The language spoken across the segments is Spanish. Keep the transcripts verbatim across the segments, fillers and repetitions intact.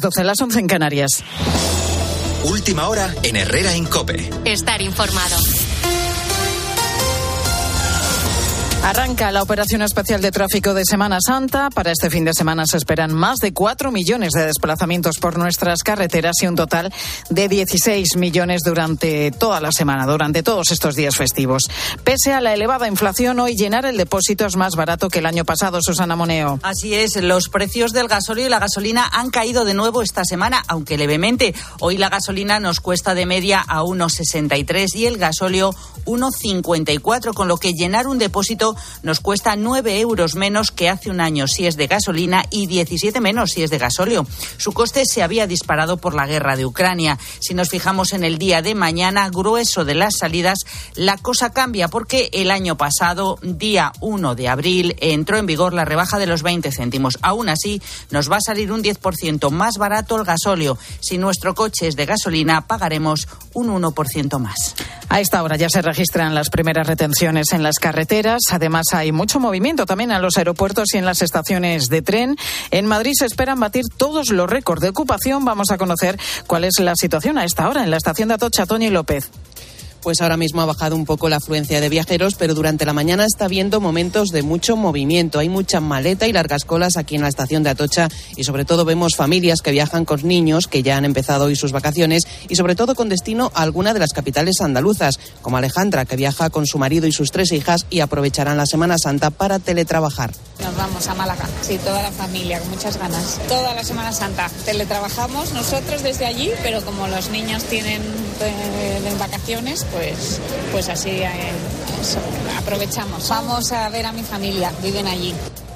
doce, las once en Canarias. Última hora en Herrera en COPE. Estar informado. Arranca la operación especial de tráfico de Semana Santa. Para este fin de semana se esperan más de cuatro millones de desplazamientos por nuestras carreteras y un total de dieciséis millones durante toda la semana, durante todos estos días festivos. Pese a la elevada inflación, hoy llenar el depósito es más barato que el año pasado. Susana Moneo. Así es, los precios del gasóleo y la gasolina han caído de nuevo esta semana, aunque levemente. Hoy la gasolina nos cuesta de media a uno sesenta y tres y el gasóleo uno cincuenta y cuatro, con lo que llenar un depósito nos cuesta nueve euros menos que hace un año si es de gasolina y diecisiete menos si es de gasóleo. Su coste se había disparado por la guerra de Ucrania. Si nos fijamos en el día de mañana, grueso de las salidas, la cosa cambia porque el año pasado, día uno de abril, entró en vigor la rebaja de los veinte céntimos. Aún así, nos va a salir un diez por ciento más barato el gasóleo. Si nuestro coche es de gasolina, pagaremos un uno por ciento más. A esta hora ya se registran las primeras retenciones en las carreteras. Además, hay mucho movimiento también en los aeropuertos y en las estaciones de tren. En Madrid se esperan batir todos los récords de ocupación. Vamos a conocer cuál es la situación a esta hora en la estación de Atocha. Toñi López. Pues ahora mismo ha bajado un poco la afluencia de viajeros, pero durante la mañana está habiendo momentos de mucho movimiento. Hay mucha maleta y largas colas aquí en la estación de Atocha y sobre todo vemos familias que viajan con niños que ya han empezado hoy sus vacaciones y sobre todo con destino a alguna de las capitales andaluzas, como Alejandra, que viaja con su marido y sus tres hijas y aprovecharán la Semana Santa para teletrabajar. Nos vamos a Málaga, sí, toda la familia, con muchas ganas. Toda la Semana Santa teletrabajamos nosotros desde allí, pero como los niños tienen eh, de vacaciones, pues, pues así eh, eso, aprovechamos. Vamos a ver a mi familia, viven allí.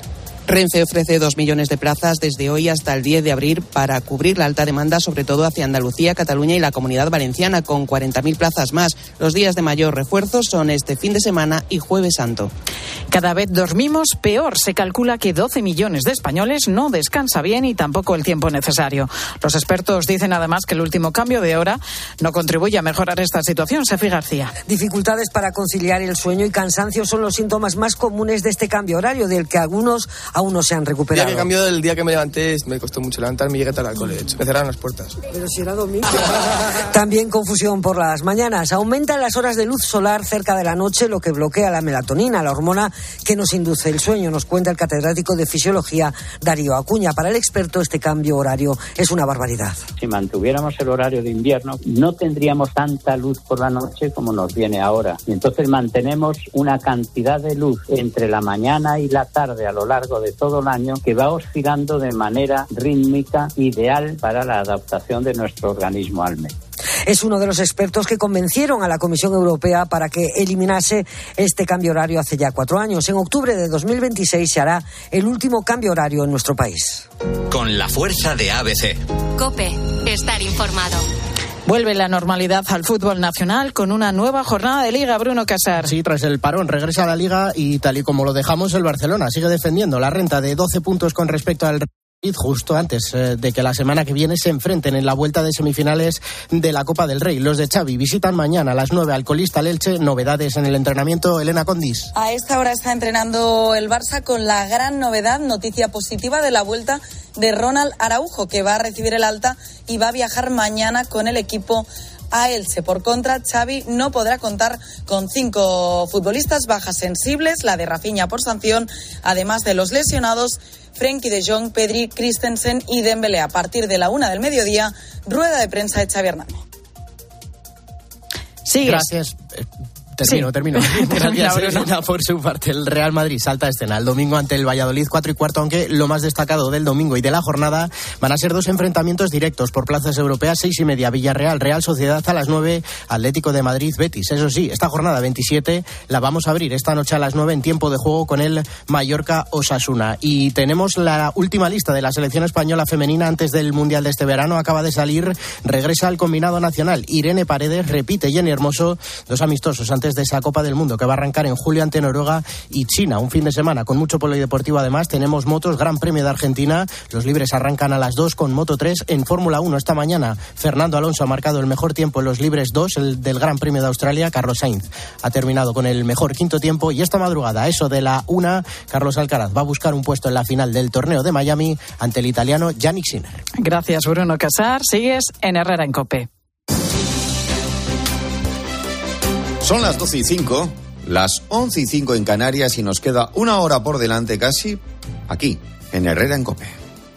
Renfe ofrece dos millones de plazas desde hoy hasta el diez de abril para cubrir la alta demanda, sobre todo hacia Andalucía, Cataluña y la Comunidad Valenciana, con cuarenta mil plazas más. Los días de mayor refuerzo son este fin de semana y Jueves Santo. Cada vez dormimos peor. Se calcula que doce millones de españoles no descansa bien y tampoco el tiempo necesario. Los expertos dicen además que el último cambio de hora no contribuye a mejorar esta situación. Sefi García. Dificultades para conciliar el sueño y cansancio son los síntomas más comunes de este cambio horario, del que algunos aún no se han recuperado. El día que cambió, el día que me levanté, me costó mucho levantarme y llegué tarde al cole, de hecho. Me cerraron las puertas. Pero si era domingo. También confusión por las mañanas. Aumentan las horas de luz solar cerca de la noche, lo que bloquea la melatonina, la hormona que nos induce el sueño, nos cuenta el catedrático de Fisiología Darío Acuña. Para el experto, este cambio horario es una barbaridad. Si mantuviéramos el horario de invierno, no tendríamos tanta luz por la noche como nos viene ahora. Y entonces mantenemos una cantidad de luz entre la mañana y la tarde a lo largo de todo el año que va oscilando de manera rítmica, ideal para la adaptación de nuestro organismo al medio. Es uno de los expertos que convencieron a la Comisión Europea para que eliminase este cambio horario hace ya cuatro años. En octubre de dos mil veintiséis se hará el último cambio horario en nuestro país. Con la fuerza de A B C. COPE, estar informado. Vuelve la normalidad al fútbol nacional con una nueva jornada de Liga. Bruno Casar. Sí, tras el parón regresa a la Liga y tal y como lo dejamos, el Barcelona sigue defendiendo la renta de doce puntos con respecto al justo antes eh, de que la semana que viene se enfrenten en la vuelta de semifinales de la Copa del Rey. Los de Xavi visitan mañana a las nueve al colista Elche. Novedades en el entrenamiento, Elena Condis. A esta hora está entrenando el Barça con la gran novedad, noticia positiva de la vuelta de Ronald Araujo, que va a recibir el alta y va a viajar mañana con el equipo a Elche. Por contra, Xavi no podrá contar con cinco futbolistas, bajas sensibles, la de Rafinha por sanción, además de los lesionados Frenkie de Jong, Pedri, Christensen y Dembélé. A partir de la una del mediodía, rueda de prensa de Xavi Hernández. Sí, gracias. Termino, sí. termino. Gracias, Elena, por su parte. El Real Madrid salta a escena el domingo ante el Valladolid, cuatro y cuarto, aunque lo más destacado del domingo y de la jornada van a ser dos enfrentamientos directos por plazas europeas, seis y media, Villarreal, Real Sociedad a las nueve, Atlético de Madrid, Betis. Eso sí, esta jornada veintisiete la vamos a abrir esta noche a las nueve en tiempo de juego con el Mallorca Osasuna. Y tenemos la última lista de la selección española femenina antes del Mundial de este verano. Acaba de salir, regresa al combinado nacional. Irene Paredes, repite Jenny Hermoso, dos amistosos ante antes de esa Copa del Mundo que va a arrancar en julio ante Noruega y China. Un fin de semana con mucho polideportivo además. Tenemos motos, Gran Premio de Argentina. Los libres arrancan a las dos con Moto tres. En Fórmula uno esta mañana Fernando Alonso ha marcado el mejor tiempo en los libres dos, el del Gran Premio de Australia. Carlos Sainz ha terminado con el mejor quinto tiempo y esta madrugada, a eso de la una, Carlos Alcaraz va a buscar un puesto en la final del torneo de Miami ante el italiano Yannick Sinner. Gracias, Bruno Casar. Sigues en Herrera en COPE. Son las doce y cinco, las once y cinco en Canarias y nos queda una hora por delante casi aquí, en Herrera en COPE.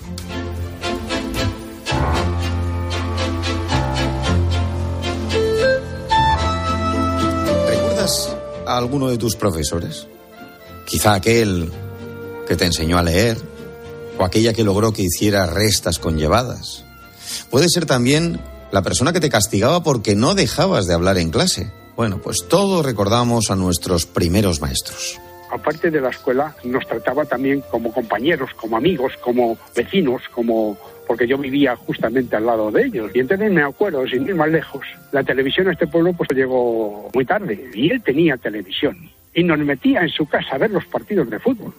¿Recuerdas a alguno de tus profesores? Quizá aquel que te enseñó a leer o aquella que logró que hicieras restas conllevadas. Puede ser también la persona que te castigaba porque no dejabas de hablar en clase. Bueno, pues todos recordamos a nuestros primeros maestros. Aparte de la escuela, nos trataba también como compañeros, como amigos, como vecinos, como porque yo vivía justamente al lado de ellos. Y entonces me acuerdo, sin ir más lejos, la televisión a este pueblo pues llegó muy tarde y él tenía televisión y nos metía en su casa a ver los partidos de fútbol.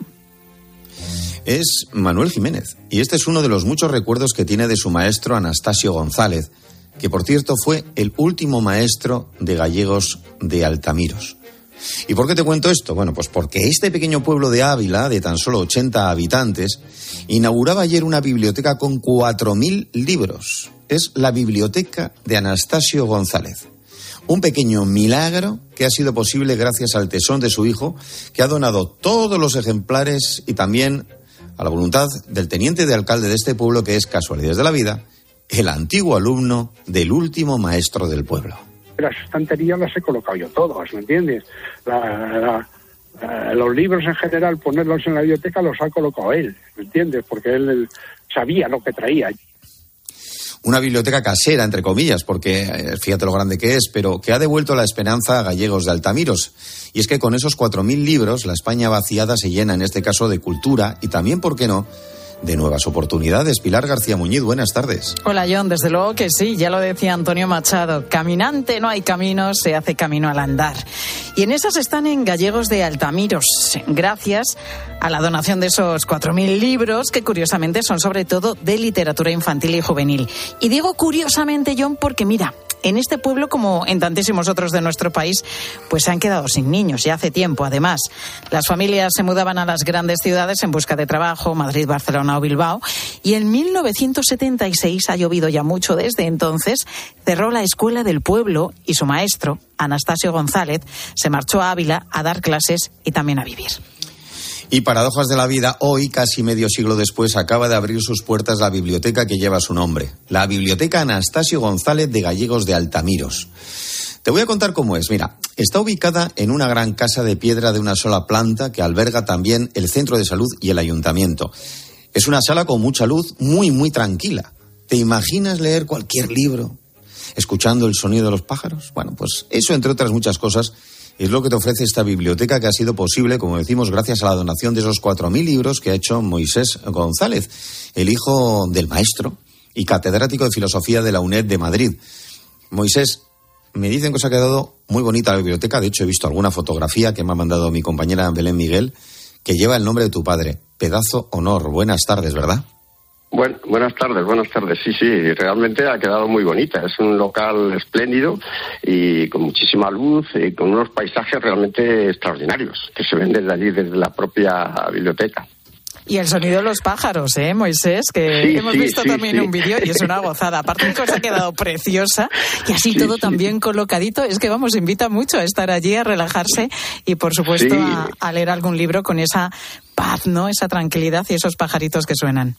Es Manuel Jiménez y este es uno de los muchos recuerdos que tiene de su maestro Anastasio González, que por cierto fue el último maestro de gallegos de Altamiros. ¿Y por qué te cuento esto? Bueno, pues porque este pequeño pueblo de Ávila, de tan solo ochenta habitantes, inauguraba ayer una biblioteca con cuatro mil libros. Es la biblioteca de Anastasio González. Un pequeño milagro que ha sido posible gracias al tesón de su hijo, que ha donado todos los ejemplares y también a la voluntad del teniente de alcalde de este pueblo, que es, casualidades de la vida, el antiguo alumno del último maestro del pueblo. Las estanterías las he colocado yo todas, ¿me entiendes? La, la, la, los libros en general, ponerlos en la biblioteca los ha colocado él, ¿me entiendes? Porque él, él sabía lo que traía. Una biblioteca casera, entre comillas, porque fíjate lo grande que es, pero que ha devuelto la esperanza a gallegos de Altamiros. Y es que con esos cuatro mil libros, la España vaciada se llena, en este caso, de cultura y también, ¿por qué no?, de nuevas oportunidades. Pilar García Muñiz, buenas tardes. Hola, John, desde luego que sí, ya lo decía Antonio Machado, caminante no hay camino, se hace camino al andar. Y en esas están en Gallegos de Altamiros, gracias a la donación de esos cuatro mil libros, que curiosamente son sobre todo de literatura infantil y juvenil. Y digo curiosamente, John, porque mira, en este pueblo, como en tantísimos otros de nuestro país, pues se han quedado sin niños ya hace tiempo. Además, las familias se mudaban a las grandes ciudades en busca de trabajo, Madrid, Barcelona o Bilbao, y en mil novecientos setenta y seis, ha llovido ya mucho desde entonces, cerró la escuela del pueblo y su maestro, Anastasio González, se marchó a Ávila a dar clases y también a vivir. Y paradojas de la vida, hoy, casi medio siglo después, acaba de abrir sus puertas la biblioteca que lleva su nombre. La Biblioteca Anastasio González de Gallegos de Altamiros. Te voy a contar cómo es. Mira, está ubicada en una gran casa de piedra de una sola planta que alberga también el centro de salud y el ayuntamiento. Es una sala con mucha luz, muy, muy tranquila. ¿Te imaginas leer cualquier libro escuchando el sonido de los pájaros? Bueno, pues eso, entre otras muchas cosas, es lo que te ofrece esta biblioteca, que ha sido posible, como decimos, gracias a la donación de esos cuatro mil libros que ha hecho Moisés González, el hijo del maestro y catedrático de Filosofía de la UNED de Madrid. Moisés, me dicen que os ha quedado muy bonita la biblioteca. De hecho, he visto alguna fotografía que me ha mandado mi compañera Belén Miguel, que lleva el nombre de tu padre. Pedazo honor. Buenas tardes, ¿verdad? Bueno, buenas tardes, buenas tardes. Sí, sí, realmente ha quedado muy bonita. Es un local espléndido y con muchísima luz y con unos paisajes realmente extraordinarios que se ven desde allí, desde la propia biblioteca. Y el sonido de los pájaros, ¿eh, Moisés? Que sí, hemos sí, visto sí, también sí. un vídeo y es una gozada. Aparte de que os ha quedado preciosa y así sí, todo sí. también colocadito, es que, vamos, invita mucho a estar allí, a relajarse y, por supuesto, sí. a, a leer algún libro con esa paz, ¿no? Esa tranquilidad y esos pajaritos que suenan.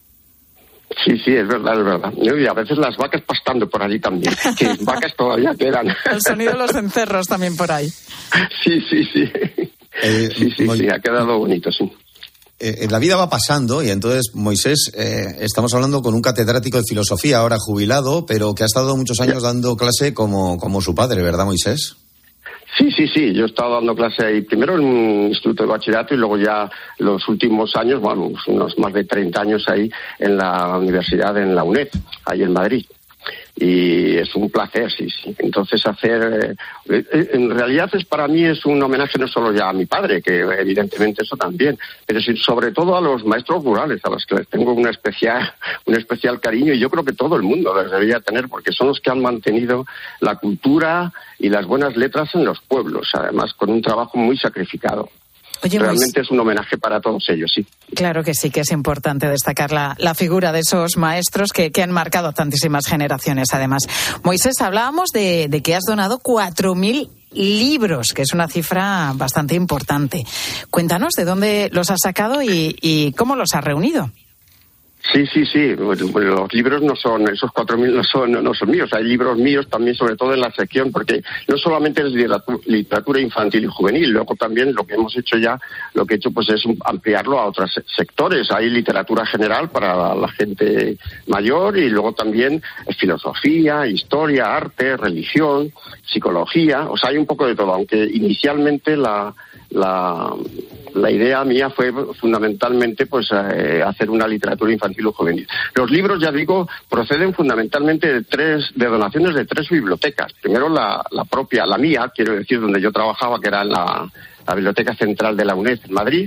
Sí, sí, es verdad, es verdad. Y a veces las vacas pastando por allí también, que vacas todavía quedan. El sonido de los cencerros también por ahí. Sí, sí, sí. Eh, sí, sí, sí, ha quedado bonito, sí. Eh, la vida va pasando y entonces, Moisés, eh, estamos hablando con un catedrático de filosofía, ahora jubilado, pero que ha estado muchos años dando clase como, como su padre, ¿verdad, Moisés? Sí, sí, sí, yo he estado dando clase ahí primero en un instituto de bachillerato y luego ya los últimos años, bueno, unos más de treinta años ahí en la universidad, en la UNED, ahí en Madrid. y es un placer, sí, sí. Entonces hacer, eh, en realidad es para mí es un homenaje no solo ya a mi padre, que evidentemente eso también, pero sí, sobre todo a los maestros rurales, a los que les tengo una especial, un especial cariño, y yo creo que todo el mundo les debería tener, porque son los que han mantenido la cultura y las buenas letras en los pueblos, además con un trabajo muy sacrificado. Oye, realmente Mois... es un homenaje para todos ellos, sí. Claro que sí, que es importante destacar la, la figura de esos maestros que, que han marcado tantísimas generaciones, además. Moisés, hablábamos de, de que has donado cuatro mil libros, que es una cifra bastante importante. Cuéntanos de dónde los has sacado y, y cómo los has reunido. Sí, sí, sí. Los libros no son, esos cuatro mil no son, no son míos. Hay libros míos también, sobre todo en la sección, porque no solamente es literatura infantil y juvenil, luego también lo que hemos hecho ya, lo que he hecho pues es ampliarlo a otros sectores. Hay literatura general para la gente mayor y luego también filosofía, historia, arte, religión, psicología. O sea, hay un poco de todo, aunque inicialmente la... La, la idea mía fue fundamentalmente pues eh, hacer una literatura infantil o juvenil. Los libros, ya digo, proceden fundamentalmente de tres de donaciones de tres bibliotecas. Primero la, la propia, la mía, quiero decir, donde yo trabajaba, que era en la, la Biblioteca Central de la UNED en Madrid.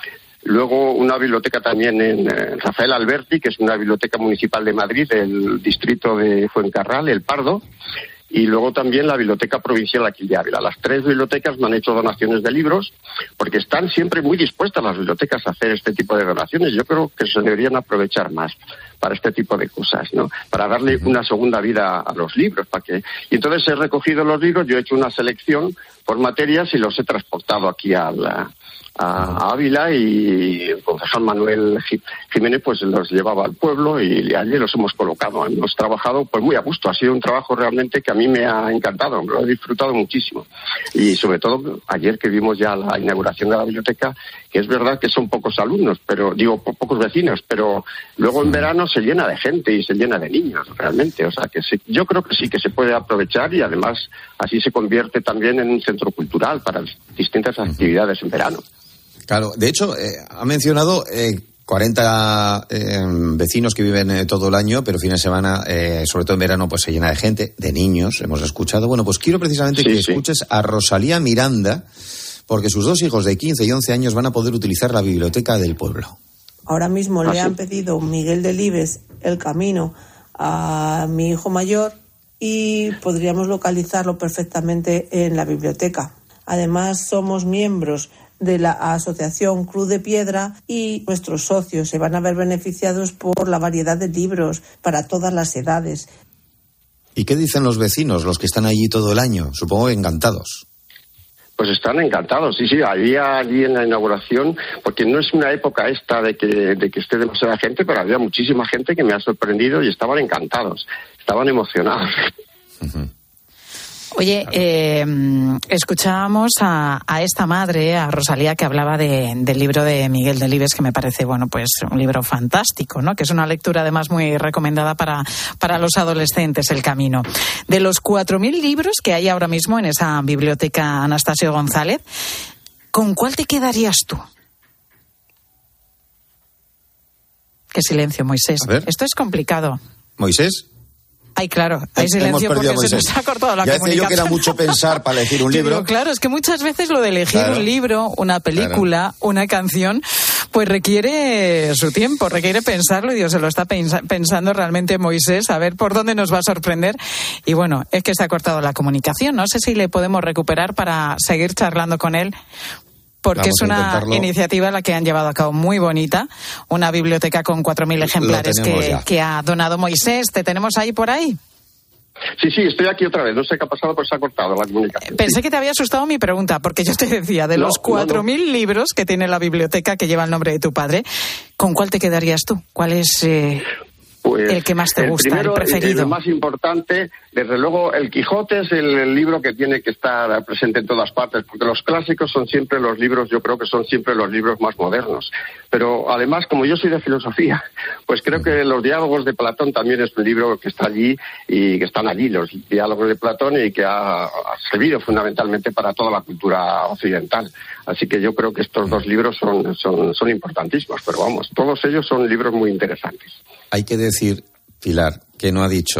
Luego una biblioteca también en eh, Rafael Alberti, que es una biblioteca municipal de Madrid, del distrito de Fuencarral, El Pardo. Y luego también la Biblioteca Provincial aquí de Ávila. Las tres bibliotecas me han hecho donaciones de libros porque están siempre muy dispuestas las bibliotecas a hacer este tipo de donaciones. Yo creo que se deberían aprovechar más para este tipo de cosas, ¿no? Para darle una segunda vida a los libros. Para que... Y entonces he recogido los libros, yo he hecho una selección por materias y los he transportado aquí a la... a Ávila, y el concejal Manuel Jiménez pues los llevaba al pueblo y allí los hemos colocado. Hemos trabajado pues muy a gusto. Ha sido un trabajo realmente que a mí me ha encantado, lo he disfrutado muchísimo. Y sobre todo ayer que vimos ya la inauguración de la biblioteca, que es verdad que son pocos alumnos, pero digo po- pocos vecinos, pero luego en verano se llena de gente y se llena de niños realmente. O sea que sí, yo creo que sí que se puede aprovechar y además así se convierte también en un centro cultural para distintas actividades en verano. Claro, de hecho, eh, ha mencionado eh, cuarenta eh, vecinos que viven eh, todo el año, pero fin de semana, eh, sobre todo en verano, pues se llena de gente, de niños, hemos escuchado. Bueno, pues quiero precisamente sí, que sí. escuches a Rosalía Miranda, porque sus dos hijos de quince y once años van a poder utilizar la biblioteca del pueblo. Ahora mismo ¿Ah, le sí? han pedido Miguel Delibes El Camino a mi hijo mayor y podríamos localizarlo perfectamente en la biblioteca. Además, somos miembros de la Asociación Cruz de Piedra y nuestros socios se van a ver beneficiados por la variedad de libros para todas las edades. ¿Y qué dicen los vecinos, los que están allí todo el año? Supongo que encantados. Pues están encantados, sí, sí, había allí en la inauguración, porque no es una época esta de que, de que esté demasiada gente, pero había muchísima gente que me ha sorprendido y estaban encantados, estaban emocionados. Uh-huh. Oye, eh, escuchábamos a, a esta madre, a Rosalía, que hablaba de, del libro de Miguel Delibes, que me parece, bueno, pues un libro fantástico, ¿no? Que es una lectura además muy recomendada para, para los adolescentes, El Camino. De los cuatro mil libros que hay ahora mismo en esa biblioteca Anastasio González, ¿con cuál te quedarías tú? Qué silencio, Moisés. Esto es complicado. ¿Moisés? Ay, claro, hay silencio porque se nos ha cortado la ya comunicación. decía yo que era mucho pensar para elegir un libro. Pero claro, es que muchas veces lo de elegir claro. un libro, una película, claro. una canción, pues requiere su tiempo, requiere pensarlo, y Dios se lo está pens- pensando realmente Moisés, a ver por dónde nos va a sorprender. Y bueno, es que se ha cortado la comunicación, no sé si le podemos recuperar para seguir charlando con él. Porque Vamos es una iniciativa la que han llevado a cabo muy bonita, una biblioteca con cuatro mil ejemplares que, que ha donado Moisés. ¿Te tenemos ahí por ahí? Sí, sí, estoy aquí otra vez. No sé qué ha pasado, pero se ha cortado la comunicación. Pensé sí. que te había asustado mi pregunta, porque yo te decía, de no, los cuatro mil no, no. libros que tiene la biblioteca que lleva el nombre de tu padre, ¿con cuál te quedarías tú? ¿Cuál es eh, pues, el que más te el gusta, primero, el preferido? El más importante, desde luego, El Quijote es el, el libro que tiene que estar presente en todas partes, porque los clásicos son siempre los libros, yo creo que son siempre los libros más modernos. Pero además, como yo soy de filosofía, pues creo que los diálogos de Platón también es un libro que está allí y que están allí, los diálogos de Platón, y que ha, ha servido fundamentalmente para toda la cultura occidental. Así que yo creo que estos dos libros son, son, son importantísimos, pero vamos, todos ellos son libros muy interesantes. Hay que decir, Pilar, que no ha dicho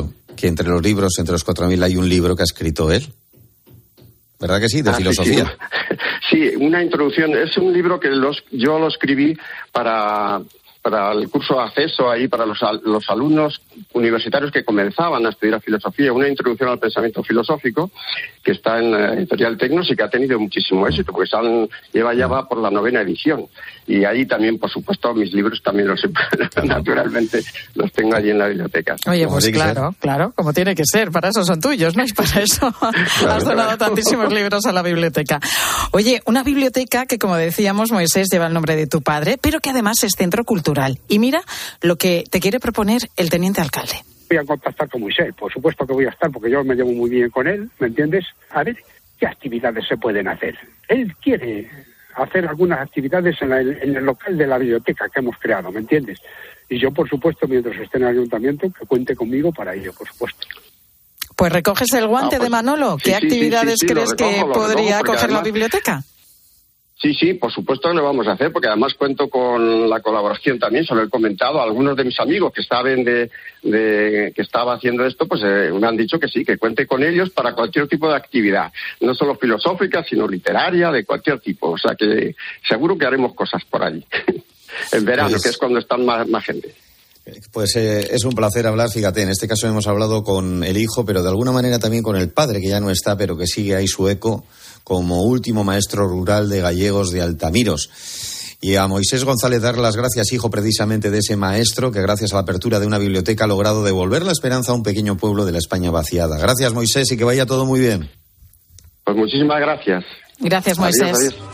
que entre los libros, entre los cuatro mil, hay un libro que ha escrito él. ¿Verdad que sí? De ah, filosofía. Sí, sí, una introducción. Es un libro que los, yo lo escribí para... para el curso de acceso ahí para los, los alumnos universitarios que comenzaban a estudiar filosofía, una introducción al pensamiento filosófico que está en la editorial Tecnos y que ha tenido muchísimo éxito, porque están, lleva ya va por la novena edición. Y ahí también, por supuesto, mis libros también los naturalmente los tengo allí en la biblioteca. Oye, pues claro, claro, como tiene que ser, para eso son tuyos, ¿no? Y para eso claro, has donado claro. tantísimos libros a la biblioteca. Oye, una biblioteca que, como decíamos, Moisés, lleva el nombre de tu padre, pero que además es centro cultural. Y mira lo que te quiere proponer el teniente alcalde. Voy a contactar con Moisés, por supuesto que voy a estar, porque yo me llevo muy bien con él, ¿me entiendes? A ver, ¿qué actividades se pueden hacer? Él quiere hacer algunas actividades en, la, en el local de la biblioteca que hemos creado, ¿me entiendes? Y yo, por supuesto, mientras esté en el ayuntamiento, que cuente conmigo para ello, por supuesto. Pues recoges el guante ah, pues, de Manolo. ¿Qué sí, actividades sí, sí, sí, crees recojo, que podría coger además... la biblioteca? Sí, sí, por supuesto que lo vamos a hacer, porque además cuento con la colaboración también, se lo he comentado a algunos de mis amigos que saben de, de que estaba haciendo esto, pues eh, me han dicho que sí, que cuente con ellos para cualquier tipo de actividad, no solo filosófica, sino literaria, de cualquier tipo, o sea que seguro que haremos cosas por allí, en verano, pues... que es cuando están más, más gente. Pues eh, es un placer hablar, fíjate, en este caso hemos hablado con el hijo, pero de alguna manera también con el padre, que ya no está, pero que sigue ahí su eco, como último maestro rural de gallegos de Altamiros. Y a Moisés González dar las gracias, hijo precisamente de ese maestro, que gracias a la apertura de una biblioteca ha logrado devolver la esperanza a un pequeño pueblo de la España vaciada. Gracias, Moisés, y que vaya todo muy bien. Pues muchísimas gracias. Gracias, Moisés. Adiós, adiós.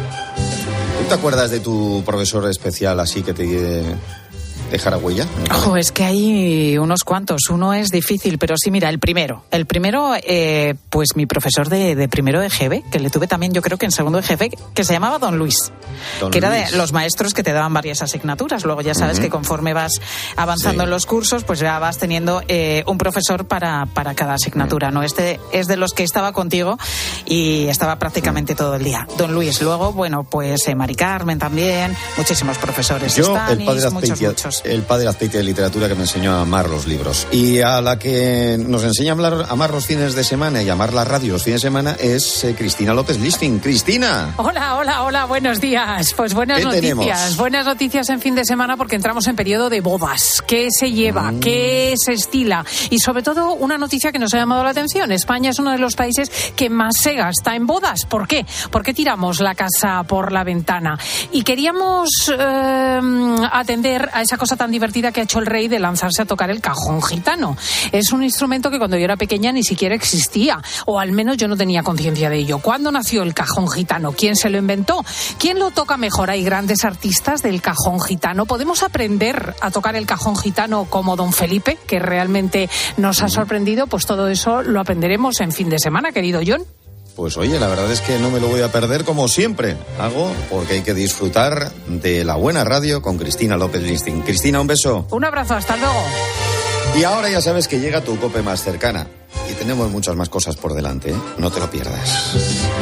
¿Tú te acuerdas de tu profesor especial así que te... dejara huella? Ojo, es que hay unos cuantos. Uno es difícil, pero sí, mira, el primero. El primero, eh, pues mi profesor de, de primero de G B, que le tuve también, yo creo que en segundo de G B, que se llamaba Don Luis. Don que Luis. Era de los maestros que te daban varias asignaturas. Luego ya sabes uh-huh. que conforme vas avanzando sí. en los cursos, pues ya vas teniendo eh, un profesor para, para cada asignatura, uh-huh. ¿no? Este es de los que estaba contigo y estaba prácticamente uh-huh. todo el día. Don Luis. Luego, bueno, pues eh, Mari Carmen también, muchísimos profesores. Yo, Stanis, el padre muchos, Azpeitia, muchos. El padre Azpeitia de literatura que me enseñó a amar los libros. Y a la que nos enseña a hablar, amar los fines de semana y amar la radio los fines de semana es eh, Cristina López Listing. Cristina. Hola, hola, hola, buenos días. Pues buenas noticias. Tenemos? Buenas noticias en fin de semana porque entramos en periodo de bodas. ¿Qué se lleva? Mm. ¿Qué se estila? Y sobre todo una noticia que nos ha llamado la atención. España es uno de los países que más se gasta en bodas. ¿Por qué? ¿Por qué tiramos la casa por la ventana? Y queríamos eh, atender a esa cosa tan divertida que ha hecho el rey de lanzarse a tocar el cajón gitano. Es un instrumento que cuando yo era pequeña ni siquiera existía, o al menos yo no tenía conciencia de ello. ¿Cuándo nació el cajón gitano? ¿Quién se lo inventó? ¿Quién lo toca mejor? Hay grandes artistas del cajón gitano. ¿Podemos aprender a tocar el cajón gitano como don Felipe, que realmente nos ha sorprendido? Pues todo eso lo aprenderemos en fin de semana, querido John. Pues oye, la verdad es que no me lo voy a perder como siempre hago, porque hay que disfrutar de la buena radio con Cristina López Listing. Cristina, un beso. Un abrazo, hasta luego. Y ahora ya sabes que llega tu COPE más cercana. Y tenemos muchas más cosas por delante, ¿eh? No te lo pierdas.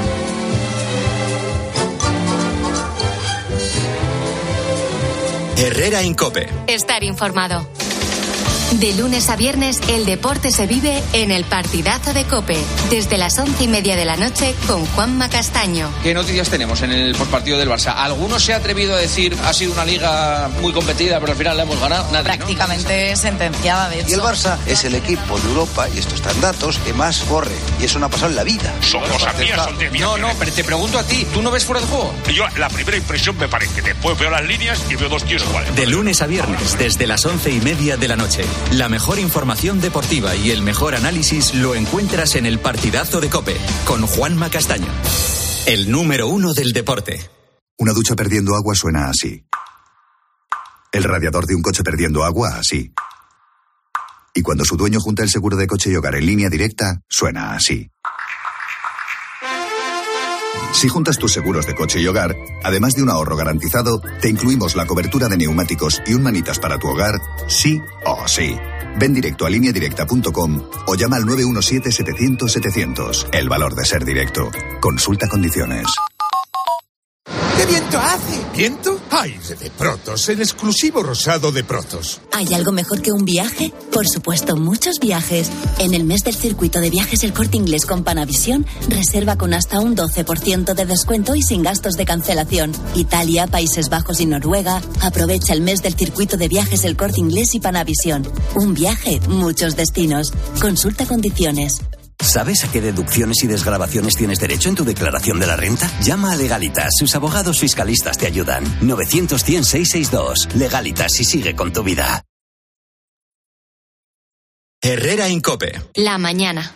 Herrera en COPE. Estar informado. De lunes a viernes, el deporte se vive en el partidazo de COPE. Desde las once y media de la noche con Juanma Castaño. ¿Qué noticias tenemos en el postpartido del Barça? ¿Alguno se ha atrevido a decir ha sido una liga muy competida, pero al final la hemos ganado? Nadie, Prácticamente ¿no? sentenciada, de hecho. Y el Barça es el equipo de Europa, y esto está en datos, que más corre. Y eso no ha pasado en la vida. Son cosas mías, son de mí. No, no, pero te pregunto a ti, ¿tú no ves fuera de juego? Yo, la primera impresión me parece que después veo las líneas y veo dos tíos iguales. De lunes a viernes, desde las once y media de la noche. La mejor información deportiva y el mejor análisis lo encuentras en el partidazo de COPE, con Juanma Castaño, el número uno del deporte. Una ducha perdiendo agua suena así. El radiador de un coche perdiendo agua así. Y cuando su dueño junta el seguro de coche y hogar en línea directa, suena así. Si juntas tus seguros de coche y hogar, además de un ahorro garantizado, te incluimos la cobertura de neumáticos y un manitas para tu hogar, sí o sí. Ven directo a línea directa punto com o llama al nueve uno siete, setecientos, setecientos. El valor de ser directo. Consulta condiciones. ¡Qué viento hace! ¿Viento? Aire de Protos, el exclusivo rosado de Protos. ¿Hay algo mejor que un viaje? Por supuesto, muchos viajes. En el mes del circuito de viajes El Corte Inglés con Panavisión, reserva con hasta un doce por ciento de descuento y sin gastos de cancelación. Italia, Países Bajos y Noruega. Aprovecha el mes del circuito de viajes El Corte Inglés y Panavisión. Un viaje, muchos destinos. Consulta condiciones. ¿Sabes a qué deducciones y desgravaciones tienes derecho en tu declaración de la renta? Llama a Legalitas, sus abogados fiscalistas te ayudan. novecientos cien seiscientos sesenta y dos. Legalitas y sigue con tu vida. Herrera Incope. La mañana.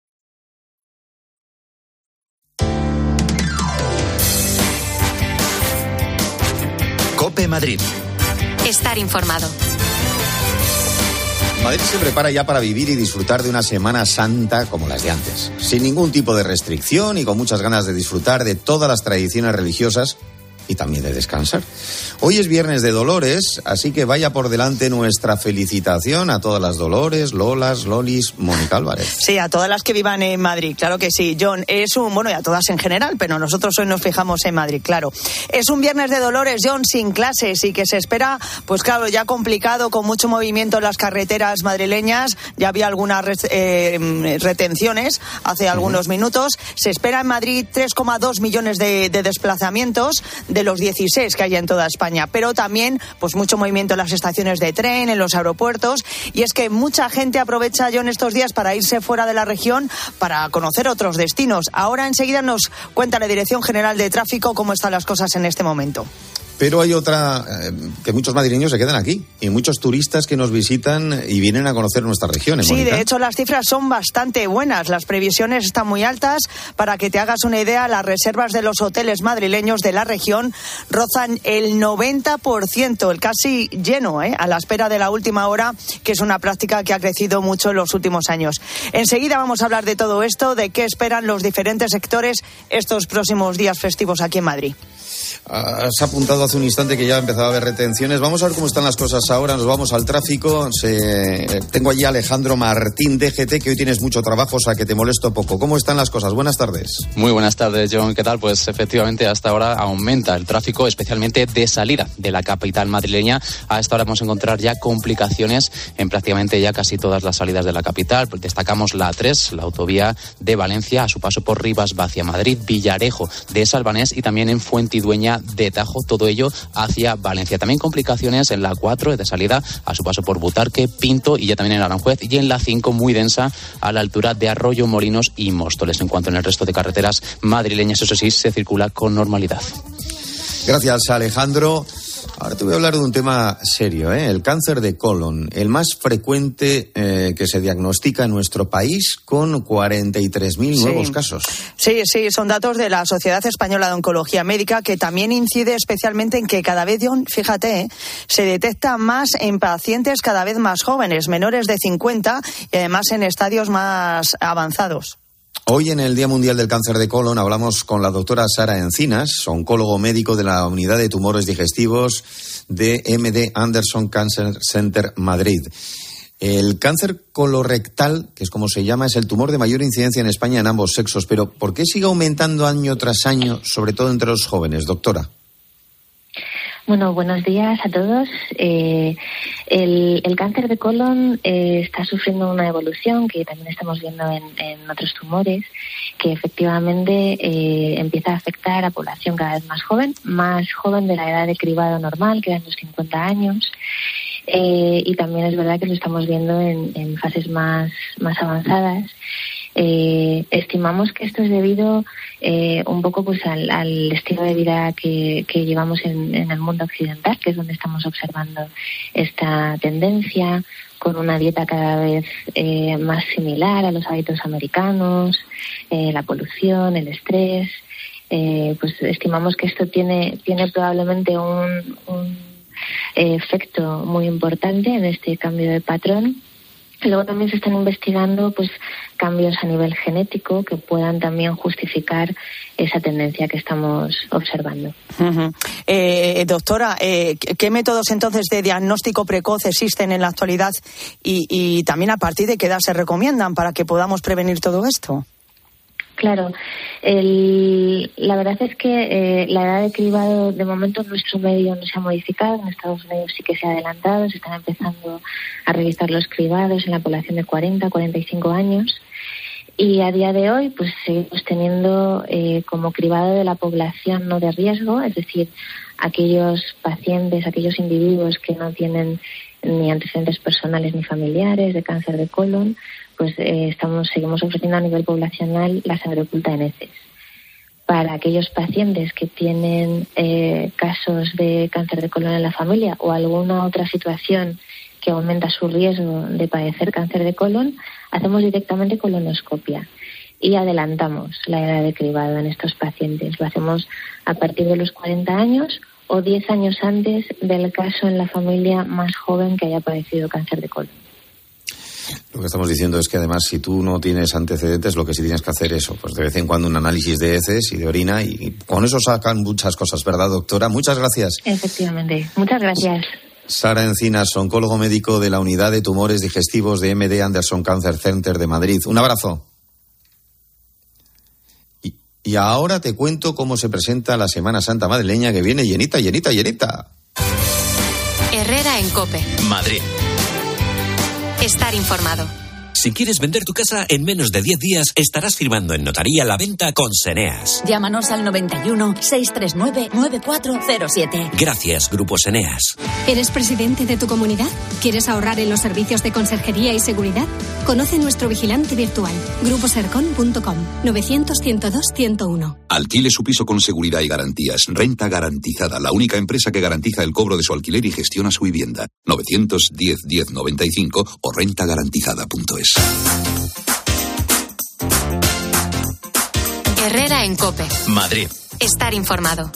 Cope Madrid. Estar informado. Madrid se prepara ya para vivir y disfrutar de una Semana Santa como las de antes, sin ningún tipo de restricción y con muchas ganas de disfrutar de todas las tradiciones religiosas y también de descansar. Hoy es Viernes de Dolores, así que vaya por delante nuestra felicitación a todas las Dolores, Lolas, Lolis, Mónica Álvarez. Sí, a todas las que vivan en Madrid, claro que sí. John, es un, bueno, y a todas en general, pero nosotros hoy nos fijamos en Madrid, claro. Es un Viernes de Dolores, John, sin clases y que se espera, pues claro, ya complicado, con mucho movimiento en las carreteras madrileñas. Ya había algunas eh, retenciones hace uh-huh. algunos minutos. Se espera en Madrid tres coma dos millones de, de desplazamientos de los dieciséis que hay en toda España, pero también pues mucho movimiento en las estaciones de tren, en los aeropuertos, y es que mucha gente aprovecha yo en estos días para irse fuera de la región para conocer otros destinos. Ahora enseguida nos cuenta la Dirección General de Tráfico cómo están las cosas en este momento. Pero hay otra, eh, que muchos madrileños se quedan aquí y muchos turistas que nos visitan y vienen a conocer nuestras regiones. Sí, Mónica. De hecho las cifras son bastante buenas, las previsiones están muy altas. Para que te hagas una idea, las reservas de los hoteles madrileños de la región rozan el noventa por ciento, el casi lleno, ¿eh? A la espera de la última hora, que es una práctica que ha crecido mucho en los últimos años. Enseguida vamos a hablar de todo esto, de qué esperan los diferentes sectores estos próximos días festivos aquí en Madrid. Has apuntado hace un instante que ya ha empezado a haber retenciones. Vamos a ver cómo están las cosas ahora. Nos vamos al tráfico. Se... Tengo allí a Alejandro Martín, D G T, que hoy tienes mucho trabajo, o sea que te molesto poco. ¿Cómo están las cosas? Buenas tardes. Muy buenas tardes, John. ¿Qué tal? Pues efectivamente hasta ahora aumenta el tráfico, especialmente de salida de la capital madrileña. A esta hora vamos a encontrar ya complicaciones en prácticamente ya casi todas las salidas de la capital. Destacamos la A tres, la autovía de Valencia, a su paso por Rivas hacia Madrid, Villarejo de Salvanés y también en Fuentidueña de Tajo, todo ello hacia Valencia. También complicaciones en la cuatro de salida a su paso por Butarque, Pinto y ya también en Aranjuez, y en la cinco muy densa a la altura de Arroyo Molinos y Móstoles. En cuanto en el resto de carreteras madrileñas, eso sí, se circula con normalidad. Gracias, Alejandro. Ahora te voy a hablar de un tema serio, ¿eh? El cáncer de colon, el más frecuente eh, que se diagnostica en nuestro país, con cuarenta y tres mil sí. nuevos casos. Sí, sí, son datos de la Sociedad Española de Oncología Médica, que también incide especialmente en que cada vez, fíjate, ¿eh? se detecta más en pacientes cada vez más jóvenes, menores de cincuenta y además en estadios más avanzados. Hoy, en el Día Mundial del Cáncer de Colon, hablamos con la doctora Sara Encinas, oncólogo médico de la Unidad de Tumores Digestivos de M D Anderson Cancer Center Madrid. El cáncer colorectal, que es como se llama, es el tumor de mayor incidencia en España en ambos sexos. Pero ¿por qué sigue aumentando año tras año, sobre todo entre los jóvenes, doctora? Bueno, buenos días a todos. Eh, el, el cáncer de colon eh, está sufriendo una evolución que también estamos viendo en, en otros tumores, que efectivamente eh, empieza a afectar a población cada vez más joven, más joven de la edad de cribado normal, que eran los cincuenta años. Eh, y también es verdad que lo estamos viendo en, en fases más, más avanzadas. Eh, estimamos que esto es debido eh, un poco pues al, al estilo de vida que, que llevamos en, en el mundo occidental, que es donde estamos observando esta tendencia, con una dieta cada vez eh, más similar a los hábitos americanos, eh, la polución, el estrés. Eh, pues estimamos que esto tiene, tiene probablemente un, un eh, efecto muy importante en este cambio de patrón. Luego también se están investigando pues cambios a nivel genético que puedan también justificar esa tendencia que estamos observando. Uh-huh. Eh, doctora, eh, ¿qué métodos entonces de diagnóstico precoz existen en la actualidad y, y también a partir de qué edad se recomiendan para que podamos prevenir todo esto? Claro, el, la verdad es que eh, la edad de cribado de momento en nuestro medio no se ha modificado, en Estados Unidos sí que se ha adelantado, se están empezando a revisar los cribados en la población de cuarenta, cuarenta y cinco años y a día de hoy pues seguimos teniendo eh, como cribado de la población no de riesgo, es decir, aquellos pacientes, aquellos individuos que no tienen ni antecedentes personales ni familiares de cáncer de colon, pues eh, estamos seguimos ofreciendo a nivel poblacional la sangre oculta en heces. Para aquellos pacientes que tienen eh, casos de cáncer de colon en la familia o alguna otra situación que aumenta su riesgo de padecer cáncer de colon, hacemos directamente colonoscopia y adelantamos la edad de cribado en estos pacientes. Lo hacemos a partir de los cuarenta años o diez años antes del caso en la familia más joven que haya padecido cáncer de colon. Lo que estamos diciendo es que además si tú no tienes antecedentes, lo que sí tienes que hacer es eso, pues de vez en cuando un análisis de heces y de orina y con eso sacan muchas cosas, ¿verdad, doctora? Muchas gracias. Efectivamente, muchas gracias. Sara Encinas, oncólogo médico de la Unidad de Tumores Digestivos de M D Anderson Cancer Center de Madrid. Un abrazo. Y, y ahora te cuento cómo se presenta la Semana Santa madrileña que viene llenita, llenita, llenita. Herrera en COPE. Madrid. Estar informado. Si quieres vender tu casa en menos de diez días, estarás firmando en notaría la venta con Seneas. Llámanos al noventa y uno, seiscientos treinta y nueve, noventa y cuatro cero siete. Gracias, Grupo Seneas. ¿Eres presidente de tu comunidad? ¿Quieres ahorrar en los servicios de conserjería y seguridad? Conoce nuestro vigilante virtual, grupo sercon punto com, novecientos, ciento dos, ciento uno. Alquile su piso con seguridad y garantías. Renta Garantizada, la única empresa que garantiza el cobro de su alquiler y gestiona su vivienda. novecientos diez, diez, noventa y cinco o renta garantizada punto es. Herrera en COPE. Madrid. Estar informado.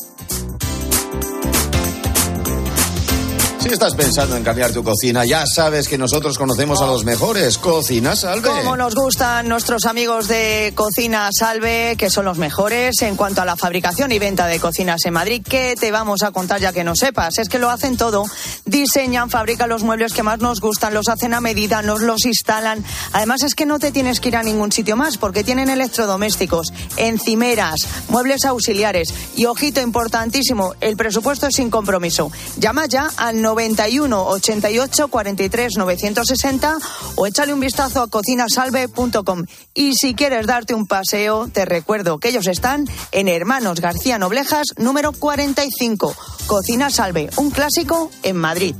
Si estás pensando en cambiar tu cocina, ya sabes que nosotros conocemos a los mejores. Cocina Salve. Como nos gustan nuestros amigos de Cocina Salve, que son los mejores en cuanto a la fabricación y venta de cocinas en Madrid. ¿Qué te vamos a contar ya que no sepas? Es que lo hacen todo. Diseñan, fabrican los muebles que más nos gustan, los hacen a medida, nos los instalan. Además es que no te tienes que ir a ningún sitio más porque tienen electrodomésticos, encimeras, muebles auxiliares y, ojito importantísimo, el presupuesto es sin compromiso. Llama ya al noventa y uno, ochenta y ocho, cuarenta y tres, novecientos sesenta o échale un vistazo a cocina salve punto com. Y si quieres darte un paseo, te recuerdo que ellos están en Hermanos García Noblejas, número cuarenta y cinco. Cocina Salve, un clásico en Madrid.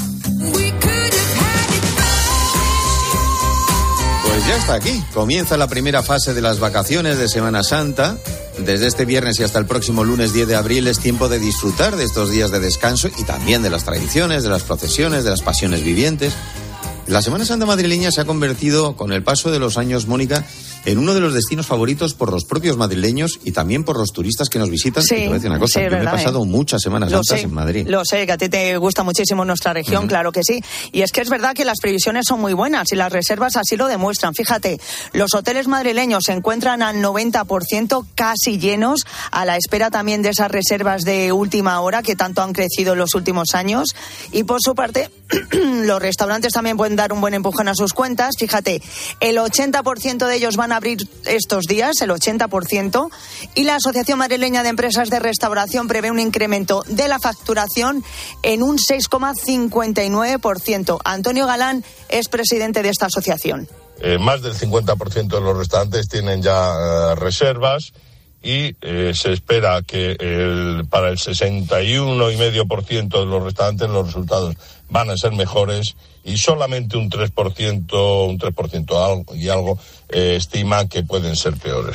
Pues ya está aquí. Comienza la primera fase de las vacaciones de Semana Santa. Desde este viernes y hasta el próximo lunes diez de abril es tiempo de disfrutar de estos días de descanso y también de las tradiciones, de las procesiones, de las pasiones vivientes. La Semana Santa madrileña se ha convertido, con el paso de los años, Mónica, en uno de los destinos favoritos por los propios madrileños y también por los turistas que nos visitan. Sí, y te voy a decir una cosa, sí, yo verdad, me he pasado eh. muchas Semanas Lo Santas sé, en Madrid. Lo sé, que a ti te gusta muchísimo nuestra región, uh-huh. Claro que sí. Y es que es verdad que las previsiones son muy buenas y las reservas así lo demuestran. Fíjate, los hoteles madrileños se encuentran al noventa por ciento casi llenos, a la espera también de esas reservas de última hora que tanto han crecido en los últimos años. Y por su parte, los restaurantes también pueden dar un buen empujón a sus cuentas. Fíjate, el ochenta por ciento de ellos van a abrir estos días, el ochenta por ciento, y la Asociación Madrileña de Empresas de Restauración prevé un incremento de la facturación en un seis coma cincuenta y nueve por ciento. Antonio Galán es presidente de esta asociación. Eh, más del cincuenta por ciento de los restaurantes tienen ya eh, reservas y eh, se espera que el, para el sesenta y uno coma cinco por ciento de los restaurantes los resultados van a ser mejores y solamente un tres por ciento, un tres por ciento y algo eh, estima que pueden ser peores.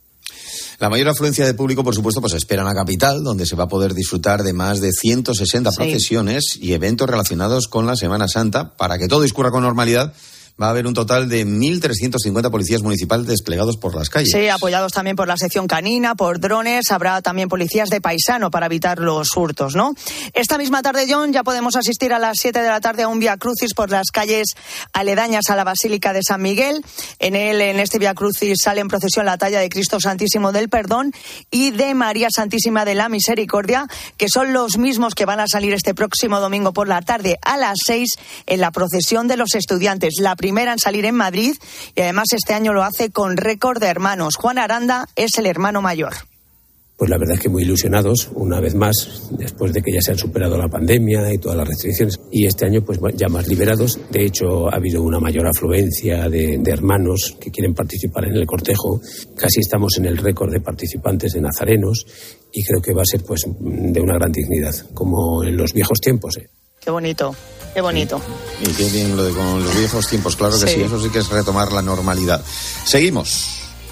La mayor afluencia de público, por supuesto, pues espera en la capital, donde se va a poder disfrutar de más de ciento sesenta sí. procesiones y eventos relacionados con la Semana Santa. Para que todo discurra con normalidad, va a haber un total de mil trescientos cincuenta policías municipales desplegados por las calles. Sí, apoyados también por la sección canina, por drones. Habrá también policías de paisano para evitar los hurtos, ¿no? Esta misma tarde, John, ya podemos asistir a las siete de la tarde a un Vía Crucis por las calles aledañas a la Basílica de San Miguel. En él, en este Vía Crucis, sale en procesión la talla de Cristo Santísimo del Perdón y de María Santísima de la Misericordia, que son los mismos que van a salir este próximo domingo por la tarde a las seis en la procesión de los estudiantes. La primera en salir en Madrid y además este año lo hace con récord de hermanos. Juan Aranda es el hermano mayor. Pues la verdad es que muy ilusionados, una vez más, después de que ya se han superado la pandemia y todas las restricciones. Y este año, pues ya más liberados. De hecho, ha habido una mayor afluencia de, de hermanos que quieren participar en el cortejo. Casi estamos en el récord de participantes de nazarenos y creo que va a ser, pues, de una gran dignidad, como en los viejos tiempos, ¿eh? Qué bonito, qué bonito. Sí. Y qué bien lo de con los viejos tiempos, claro que sí. sí, eso sí que es retomar la normalidad. Seguimos.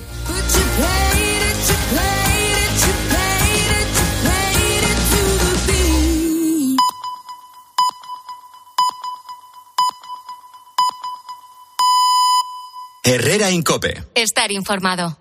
Herrera Incope. Estar informado.